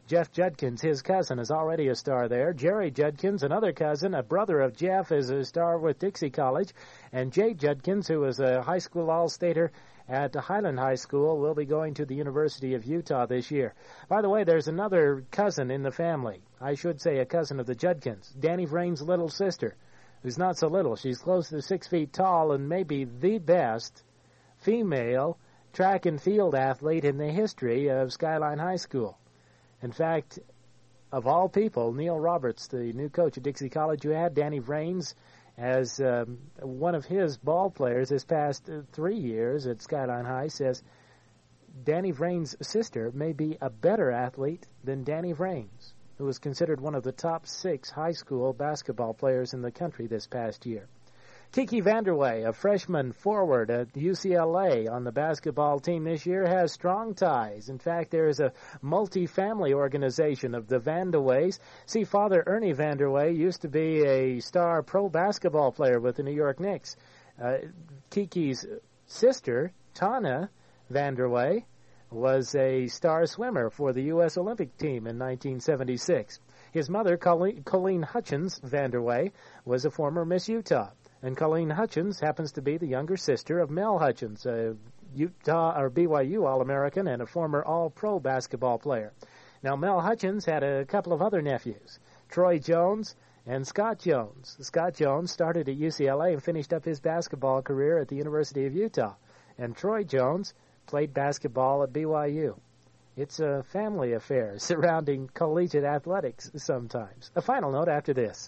Jeff Judkins, his cousin, is already a star there. Jerry Judkins, another cousin, a brother of Jeff, is a star with Dixie College. And Jay Judkins, who is a high school all-stater at Highland High School, will be going to the University of Utah this year. By the way, there's another cousin in the family. I should say a cousin of the Judkins, Danny Vrain's little sister, who's not so little. She's close to six feet tall and maybe the best female track and field athlete in the history of Skyline High School. In fact, of all people, Neil Roberts, the new coach at Dixie College, who had Danny Vrains as um, one of his ball players this past uh, three years at Skyline High, says Danny Vrains' sister may be a better athlete than Danny Vrains, who was considered one of the top six high school basketball players in the country this past year. Kiki Vanderway, a freshman forward at U C L A on the basketball team this year, has strong ties. In fact, there is a multi-family organization of the Vanderways. See, Father Ernie Vanderway used to be a star pro basketball player with the New York Knicks. Uh, Kiki's sister, Tana Vanderway, was a star swimmer for the U S Olympic team in nineteen seventy-six. His mother, Colleen, Colleen Hutchins Vanderway, was a former Miss Utah. And Colleen Hutchins happens to be the younger sister of Mel Hutchins, a Utah or B Y U All-American and a former All-Pro basketball player. Now, Mel Hutchins had a couple of other nephews, Troy Jones and Scott Jones. Scott Jones started at U C L A and finished up his basketball career at the University of Utah. And Troy Jones played basketball at B Y U. It's a family affair surrounding collegiate athletics sometimes. A final note after this.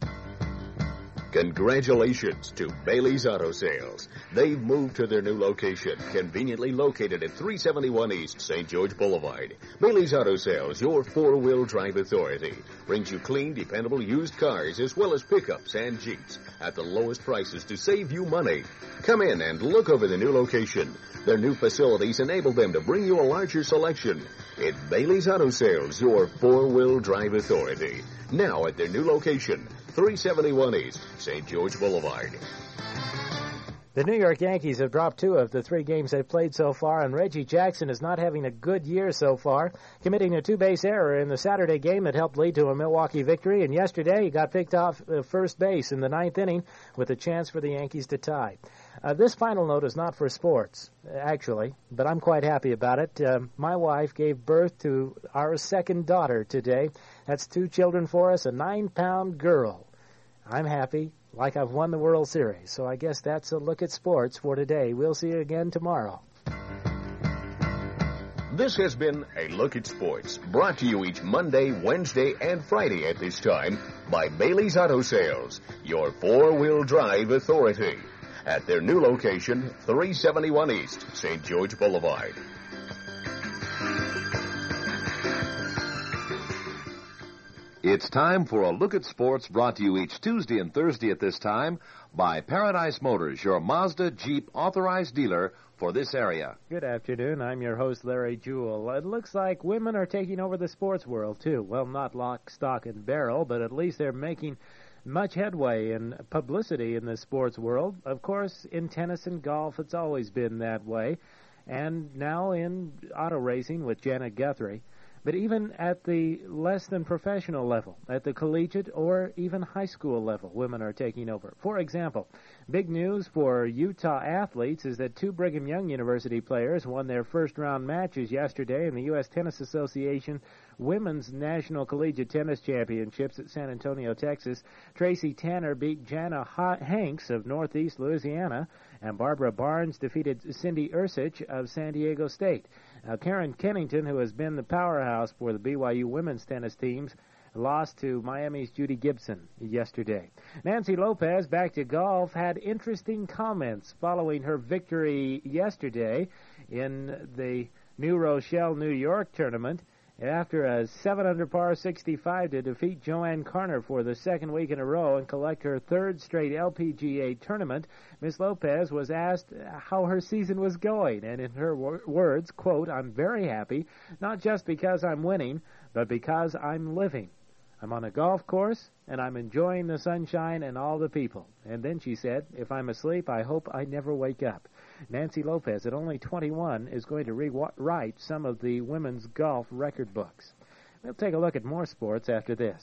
Congratulations to Bailey's Auto Sales. They've moved to their new location, conveniently located at three seventy-one East Saint George Boulevard. Bailey's Auto Sales, your four-wheel drive authority, brings you clean, dependable used cars as well as pickups and Jeeps at the lowest prices to save you money. Come in and look over the new location. Their new facilities enable them to bring you a larger selection. It's Bailey's Auto Sales, your four-wheel drive authority. Now at their new location, three seventy-one East Saint George Boulevard.
The New York Yankees have dropped two of the three games they've played so far, and Reggie Jackson is not having a good year so far, committing a two-base error in the Saturday game that helped lead to a Milwaukee victory, and yesterday he got picked off uh, first base in the ninth inning with a chance for the Yankees to tie. Uh, this final note is not for sports, actually, but I'm quite happy about it. Uh, my wife gave birth to our second daughter today. That's two children for us, a nine-pound girl. I'm happy, like I've won the World Series. So I guess that's a look at sports for today. We'll see you again tomorrow.
This has been A Look at Sports, brought to you each Monday, Wednesday, and Friday at this time by Bailey's Auto Sales, your four-wheel drive authority, at their new location, three seventy-one East Saint George Boulevard.
It's time for a look at sports, brought to you each Tuesday and Thursday at this time by Paradise Motors, your Mazda Jeep authorized dealer for this area.
Good afternoon. I'm your host, Larry Jewell. It looks like women are taking over the sports world, too. Well, not lock, stock, and barrel, but at least they're making much headway in publicity in the sports world. Of course, in tennis and golf, it's always been that way. And now in auto racing with Janet Guthrie. But even at the less than professional level, at the collegiate or even high school level, women are taking over. For example, big news for Utah athletes is that two Brigham Young University players won their first-round matches yesterday in the U S Tennis Association Women's National Collegiate Tennis Championships at San Antonio, Texas. Tracy Tanner beat Jana Hanks of Northeast Louisiana, and Barbara Barnes defeated Cindy Ursich of San Diego State. Now, Karen Kennington, who has been the powerhouse for the B Y U women's tennis teams, lost to Miami's Judy Gibson yesterday. Nancy Lopez, back to golf, had interesting comments following her victory yesterday in the New Rochelle, New York tournament. After a seven under par sixty-five to defeat Joanne Carner for the second week in a row and collect her third straight L P G A tournament, Miss Lopez was asked how her season was going, and in her wor- words, quote, "I'm very happy, not just because I'm winning, but because I'm living. I'm on a golf course, and I'm enjoying the sunshine and all the people." And then she said, "If I'm asleep, I hope I never wake up." Nancy Lopez, at only twenty-one, is going to rewrite some of the women's golf record books. We'll take a look at more sports after this.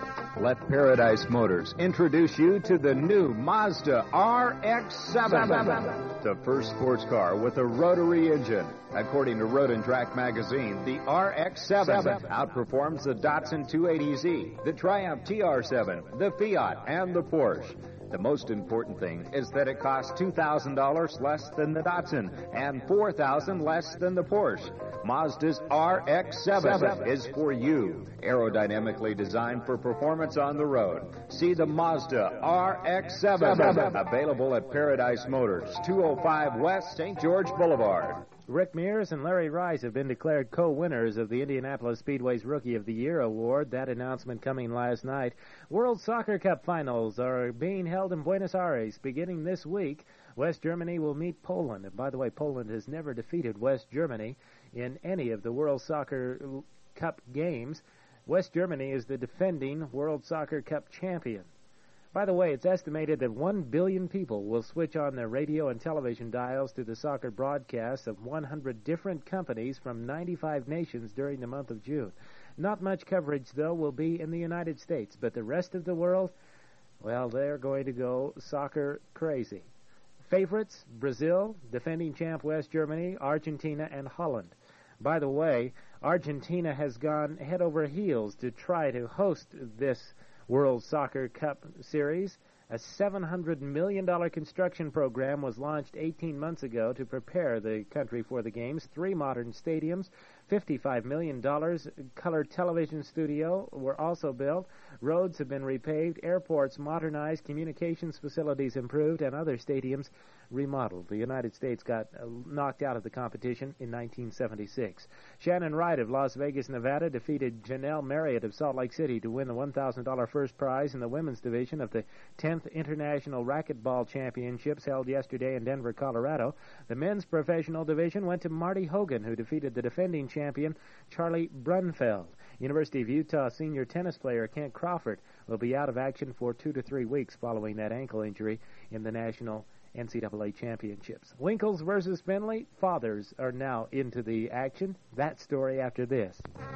Let Paradise Motors introduce you to the new Mazda R X seven, the first sports car with a rotary engine. According to Road and Track magazine, the R X seven outperforms the Datsun two eighty Z, the Triumph T R seven, the Fiat, and the Porsche. The most important thing is that it costs two thousand dollars less than the Datsun and four thousand dollars less than the Porsche. Mazda's R X seven is for you. Aerodynamically designed for performance on the road. See the Mazda R X seven, available at Paradise Motors, two oh five West Saint George Boulevard.
Rick Mears and Larry Rice have been declared co-winners of the Indianapolis Speedway's Rookie of the Year award. That announcement coming last night. World Soccer Cup finals are being held in Buenos Aires beginning this week. West Germany will meet Poland. And by the way, Poland has never defeated West Germany in any of the World Soccer Cup games. West Germany is the defending World Soccer Cup champion. By the way, it's estimated that one billion people will switch on their radio and television dials to the soccer broadcasts of one hundred different companies from ninety-five nations during the month of June. Not much coverage, though, will be in the United States, but the rest of the world, well, they're going to go soccer crazy. Favorites, Brazil, defending champ West Germany, Argentina, and Holland. By the way, Argentina has gone head over heels to try to host this World Soccer Cup Series. A seven hundred million dollars construction program was launched eighteen months ago to prepare the country for the games. Three modern stadiums, fifty-five million dollars color television studio were also built. Roads have been repaved, airports modernized, communications facilities improved, and other stadiums remodeled. The United States got uh, knocked out of the competition in nineteen seventy-six. Shannon Wright of Las Vegas, Nevada, defeated Janelle Marriott of Salt Lake City to win the one thousand dollars first prize in the women's division of the tenth International Racquetball Championships held yesterday in Denver, Colorado. The men's professional division went to Marty Hogan, who defeated the defending champion Charlie Brunfeld. University of Utah senior tennis player Kent Crawford will be out of action for two to three weeks following that ankle injury in the National N C double A Championships. Winkles versus Finley. Fathers are now into the action. That story after this.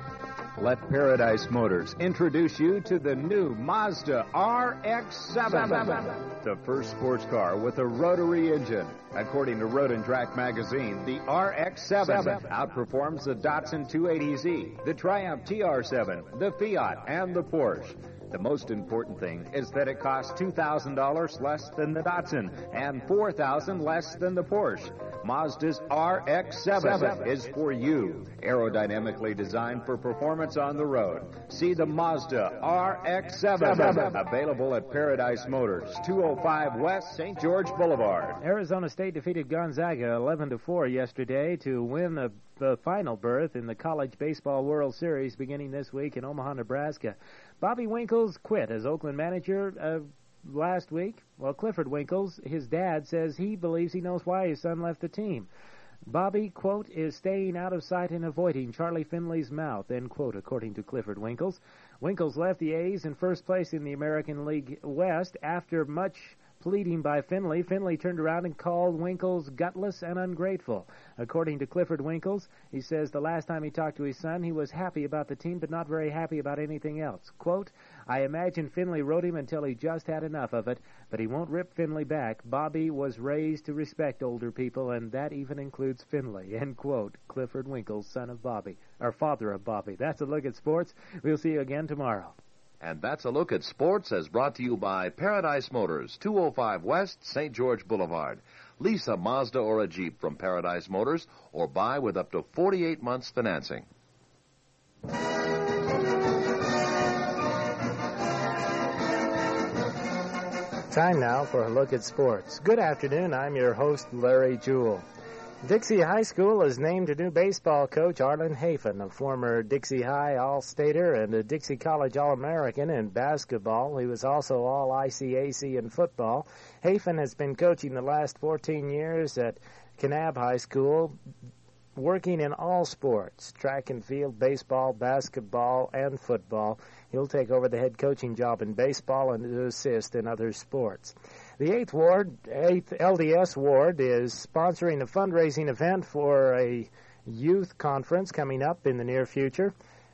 Let Paradise Motors introduce you to the new Mazda R X seven, the first sports car with a rotary engine. According to Road and Track magazine, the R X seven outperforms the Datsun two eighty Z, the Triumph T R seven, the Fiat, and the Porsche. The most important thing is that it costs two thousand dollars less than the Datsun and four thousand dollars less than the Porsche. Mazda's R X seven is for you. Aerodynamically designed for performance on the road. See the Mazda R X seven, available at Paradise Motors, two oh five West Saint George Boulevard.
Arizona State defeated Gonzaga eleven to four yesterday to win the, the final berth in the College Baseball World Series beginning this week in Omaha, Nebraska. Bobby Winkles quit as Oakland manager uh, last week. Well, Clifford Winkles, his dad, says he believes he knows why his son left the team. Bobby, quote, is staying out of sight and avoiding Charlie Finley's mouth, end quote, according to Clifford Winkles. Winkles left the A's in first place in the American League West after much pleading by Finley. Finley turned around and called Winkles gutless and ungrateful. According to Clifford Winkles, he says the last time he talked to his son, he was happy about the team but not very happy about anything else. Quote, I imagine Finley wrote him until he just had enough of it, but he won't rip Finley back. Bobby was raised to respect older people, and that even includes Finley, end quote. Clifford Winkles, son of Bobby, or father of Bobby. That's a look at sports. We'll see you again tomorrow.
And that's a look at sports as brought to you by Paradise Motors, two oh five West Saint George Boulevard. Lease a Mazda or a Jeep from Paradise Motors or buy with up to forty-eight months financing.
Time now for a look at sports. Good afternoon. I'm your host, Larry Jewell. Dixie High School has named a new baseball coach, Arlen Hafen, a former Dixie High All-Stater and a Dixie College All-American in basketball. He was also All-I C A C in football. Hafen has been coaching the last fourteen years at Kanab High School, working in all sports, track and field, baseball, basketball, and football. He'll take over the head coaching job in baseball and assist in other sports. The eighth Ward, eighth L D S Ward, is sponsoring a fundraising event for a youth conference coming up in the near future.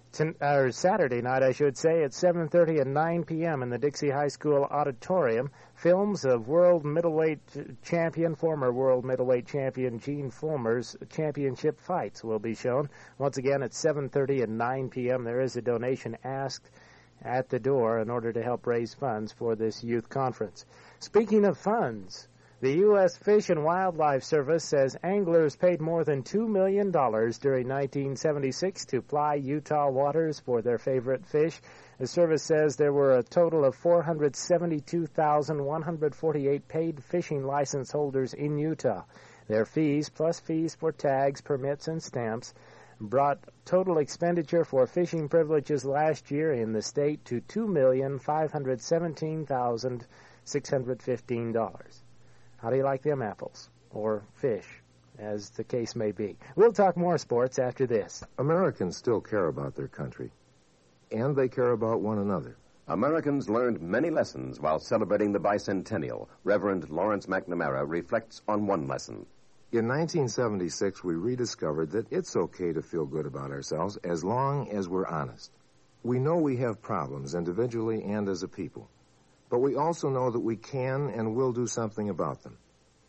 T- or Saturday night, I should say, at seven thirty and nine p.m. in the Dixie High School Auditorium. Films of world middleweight champion, former world middleweight champion Gene Fulmer's championship fights will be shown. Once again, at seven thirty and nine p.m. There is a donation asked at the door in order to help raise funds for this youth conference. Speaking of funds, the U S Fish and Wildlife Service says anglers paid more than two million dollars during nineteen seventy-six to ply Utah waters for their favorite fish. The service says there were a total of four hundred seventy-two thousand one hundred forty-eight paid fishing license holders in Utah. Their fees, plus fees for tags, permits, and stamps, brought total expenditure for fishing privileges last year in the state to two million five hundred seventeen thousand six hundred fifteen dollars. How do you like them apples? Or fish, as the case may be. We'll talk more sports after this.
Americans still care about their country, and they care about one another.
Americans learned many lessons while celebrating the bicentennial. Reverend Lawrence McNamara reflects on one lesson.
In nineteen seventy-six, we rediscovered that it's okay to feel good about ourselves as long as we're honest. We know we have problems individually and as a people, but we also know that we can and will do something about them.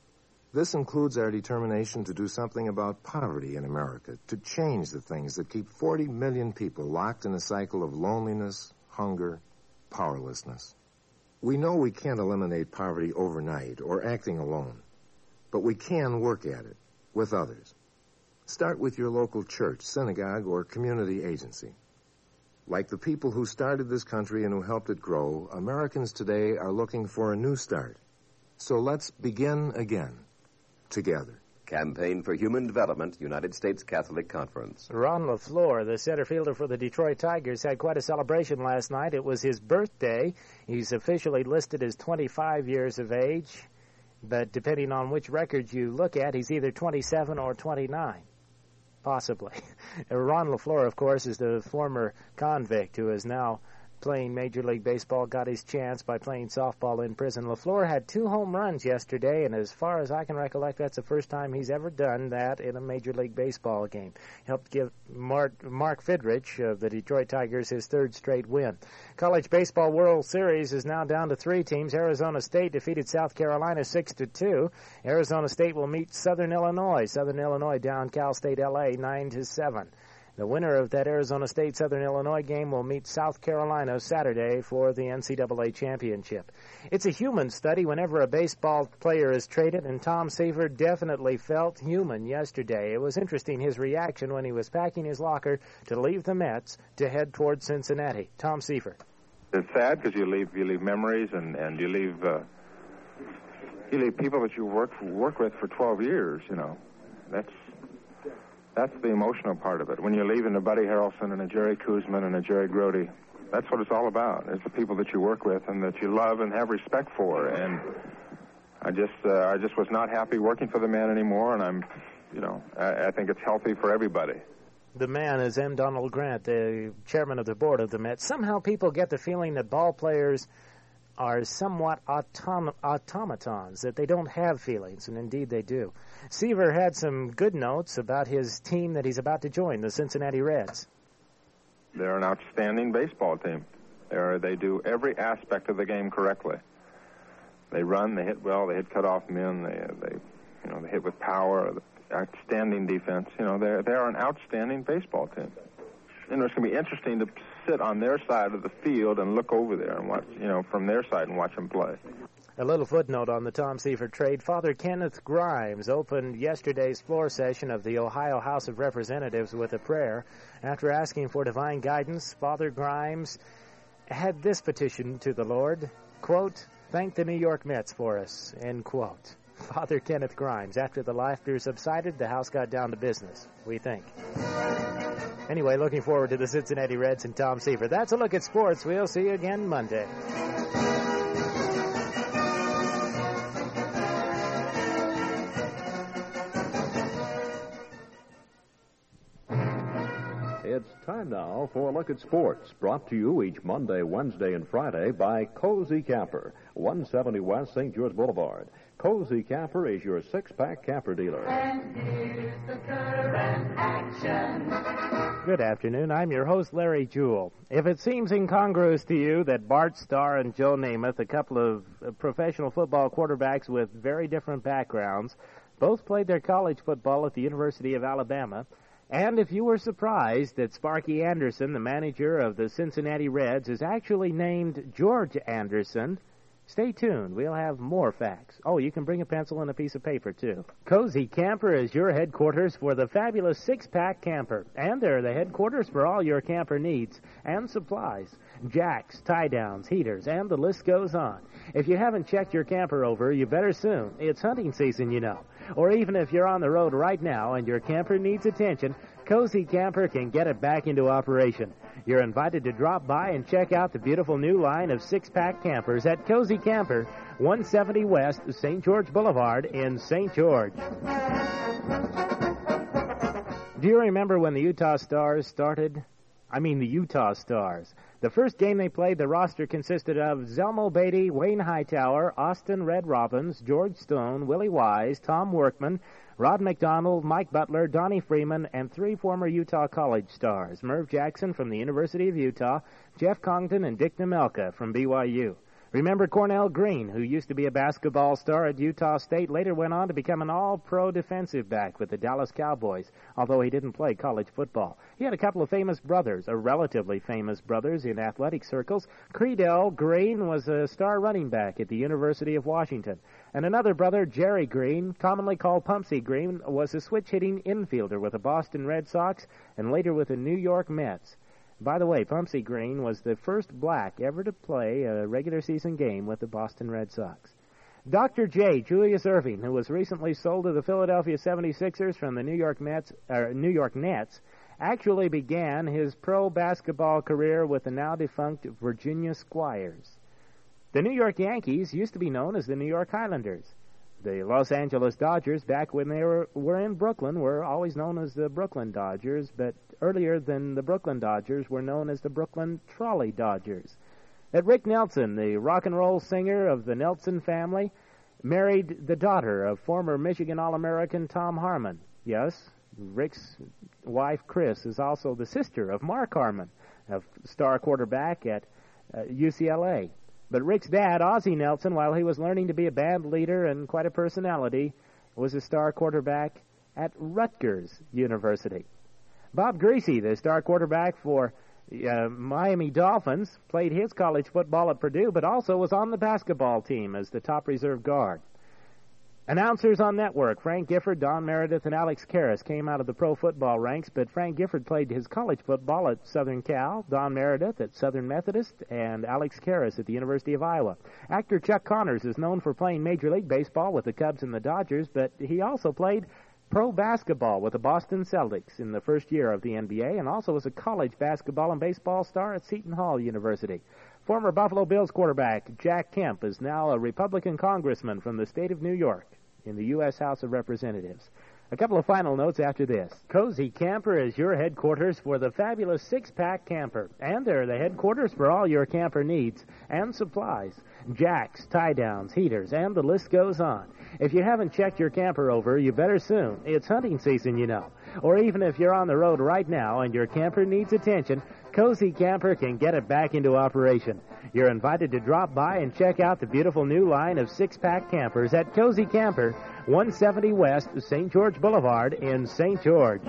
This includes our determination to do something about poverty in America, to change the things that keep forty million people locked in a cycle of loneliness, hunger, powerlessness. We know we can't eliminate poverty overnight or acting alone, but we can work at it with others. Start with your local church, synagogue, or community agency. Like the people who started this country and who helped it grow, Americans today are looking for a new start. So let's begin again, together.
Campaign for Human Development, United States Catholic Conference.
Ron LaFleur, the center fielder for the Detroit Tigers, had quite a celebration last night. It was his birthday. He's officially listed as twenty-five years of age, but depending on which record you look at, he's either twenty-seven or twenty-nine. Possibly. Ron LaFleur, of course, is the former convict who is now playing Major League Baseball, got his chance by playing softball in prison. LaFleur had two home runs yesterday, and as far as I can recollect, that's the first time he's ever done that in a Major League Baseball game. Helped give Mark, Mark Fidrich of the Detroit Tigers his third straight win. College Baseball World Series is now down to three teams. Arizona State defeated South Carolina six to two. Arizona State will meet Southern Illinois. Southern Illinois down Cal State L A nine to seven. The winner of that Arizona State-Southern Illinois game will meet South Carolina Saturday for the N C double A championship. It's a human study whenever a baseball player is traded, and Tom Seaver definitely felt human yesterday. It was interesting, his reaction when he was packing his locker to leave the Mets to head toward Cincinnati. Tom Seaver.
It's sad because you leave you leave memories and, and you leave uh, you leave people that you work work with for twelve years. You know, that's. That's the emotional part of it. When you're leaving a Buddy Harrelson and a Jerry Kuzman and a Jerry Grody, that's what it's all about. It's the people that you work with and that you love and have respect for. And I just, uh, I just was not happy working for the man anymore. And I'm, you know, I, I think it's healthy for everybody.
The man is M. Donald Grant, the chairman of the board of the Mets. Somehow people get the feeling that ball players are somewhat autom- automatons, that they don't have feelings, and indeed they do. Seaver had some good notes about his team that he's about to join, the Cincinnati Reds.
They're an outstanding baseball team. They're, they do every aspect of the game correctly. They run, they hit well, they hit cutoff men, they, they, you know, they hit with power, outstanding defense. You know, they're they're an outstanding baseball team. You know, it's going to be interesting to sit on their side of the field and look over there and watch, you know, from their side and watch them play.
A little footnote on the Tom Seaver trade. Father Kenneth Grimes opened yesterday's floor session of the Ohio House of Representatives with a prayer. After asking for divine guidance, Father Grimes had this petition to the Lord, quote, "Thank the New York Mets for us," end quote. Father Kenneth Grimes. After the laughter subsided, the House got down to business, we think. Anyway, looking forward to the Cincinnati Reds and Tom Seaver. That's a look at sports. We'll see you again Monday.
It's time now for a look at sports, brought to you each Monday, Wednesday, and Friday by Cozy Camper, one seventy West Saint George Boulevard. Cozy Camper is your six-pack camper dealer.
And here's the current action.
Good afternoon. I'm your host, Larry Jewell. If it seems incongruous to you that Bart Starr and Joe Namath, a couple of uh, professional football quarterbacks with very different backgrounds, both played their college football at the University of Alabama, and if you were surprised that Sparky Anderson, the manager of the Cincinnati Reds, is actually named George Anderson, stay tuned. We'll have more facts. Oh, you can bring a pencil and a piece of paper, too. Cozy Camper is your headquarters for the fabulous six-pack camper. And they're the headquarters for all your camper needs and supplies. Jacks, tie-downs, heaters, and the list goes on. If you haven't checked your camper over, you better soon. It's hunting season, you know. Or even if you're on the road right now and your camper needs attention, Cozy Camper can get it back into operation. You're invited to drop by and check out the beautiful new line of six-pack campers at Cozy Camper, one seventy West Saint George Boulevard in Saint George. Do you remember when the Utah Stars started? I mean the Utah Stars. The first game they played, the roster consisted of Zelmo Beatty, Wayne Hightower, Austin Red Robbins, George Stone, Willie Wise, Tom Workman, Rod McDonald, Mike Butler, Donnie Freeman, and three former Utah College stars, Merv Jackson from the University of Utah, Jeff Congdon, and Dick Nemelka from B Y U. Remember Cornell Green, who used to be a basketball star at Utah State, later went on to become an all-pro defensive back with the Dallas Cowboys, although he didn't play college football. He had a couple of famous brothers, or relatively famous brothers in athletic circles. Creedell Green was a star running back at the University of Washington. And another brother, Jerry Green, commonly called Pumpsy Green, was a switch-hitting infielder with the Boston Red Sox and later with the New York Mets. By the way, Pumpsy Green was the first black ever to play a regular season game with the Boston Red Sox. Doctor J. Julius Irving, who was recently sold to the Philadelphia seventy-sixers from the New York Mets, uh, New York Nets, actually began his pro basketball career with the now-defunct Virginia Squires. The New York Yankees used to be known as the New York Highlanders. The Los Angeles Dodgers, back when they were, were in Brooklyn, were always known as the Brooklyn Dodgers, but earlier than the Brooklyn Dodgers were known as the Brooklyn Trolley Dodgers. That Rick Nelson, the rock and roll singer of the Nelson family, married the daughter of former Michigan All-American Tom Harmon. Yes, Rick's wife, Chris, is also the sister of Mark Harmon, a star quarterback at uh, U C L A. But Rick's dad, Ozzie Nelson, while he was learning to be a band leader and quite a personality, was a star quarterback at Rutgers University. Bob Greasy, the star quarterback for uh, Miami Dolphins, played his college football at Purdue, but also was on the basketball team as the top reserve guard. Announcers on network, Frank Gifford, Don Meredith, and Alex Karras came out of the pro football ranks, but Frank Gifford played his college football at Southern Cal, Don Meredith at Southern Methodist, and Alex Karras at the University of Iowa. Actor Chuck Connors is known for playing Major League Baseball with the Cubs and the Dodgers, but he also played pro basketball with the Boston Celtics in the first year of the N B A, and also was a college basketball and baseball star at Seton Hall University. Former Buffalo Bills quarterback Jack Kemp is now a Republican congressman from the state of New York in the U S House of Representatives. A couple of final notes after this. Cozy Camper is your headquarters for the fabulous six-pack camper, and they're the headquarters for all your camper needs and supplies. Jacks, tie-downs, heaters, and the list goes on. If you haven't checked your camper over, you better soon. It's hunting season, you know. Or even if you're on the road right now and your camper needs attention, Cozy Camper can get it back into operation. You're invited to drop by and check out the beautiful new line of six-pack campers at Cozy Camper, one seventy West Saint George Boulevard in Saint George.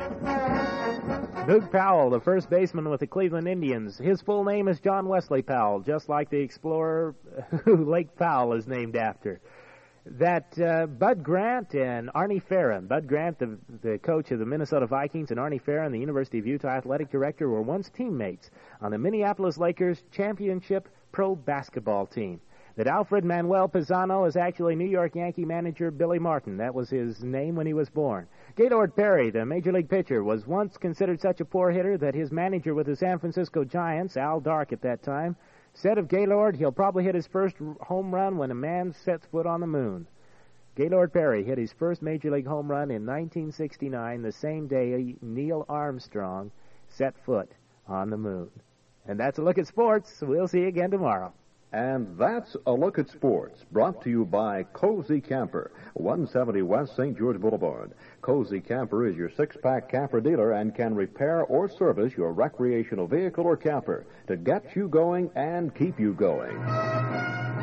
Boog Powell, the first baseman with the Cleveland Indians. His full name is John Wesley Powell, just like the explorer who Lake Powell is named after. That uh, Bud Grant and Arnie Farron, Bud Grant, the, the coach of the Minnesota Vikings, and Arnie Farron, the University of Utah athletic director, were once teammates on the Minneapolis Lakers championship pro basketball team. That Alfred Manuel Pisano is actually New York Yankee manager Billy Martin. That was his name when he was born. Gaylord Perry, the Major League pitcher, was once considered such a poor hitter that his manager with the San Francisco Giants, Al Dark at that time, said of Gaylord, he'll probably hit his first home run when a man sets foot on the moon. Gaylord Perry hit his first Major League home run in nineteen sixty-nine, the same day Neil Armstrong set foot on the moon. And that's a look at sports. We'll see you again tomorrow.
And that's a look at sports, brought to you by Cozy Camper, one seventy West Saint George Boulevard. Cozy Camper is your six-pack camper dealer and can repair or service your recreational vehicle or camper to get you going and keep you going.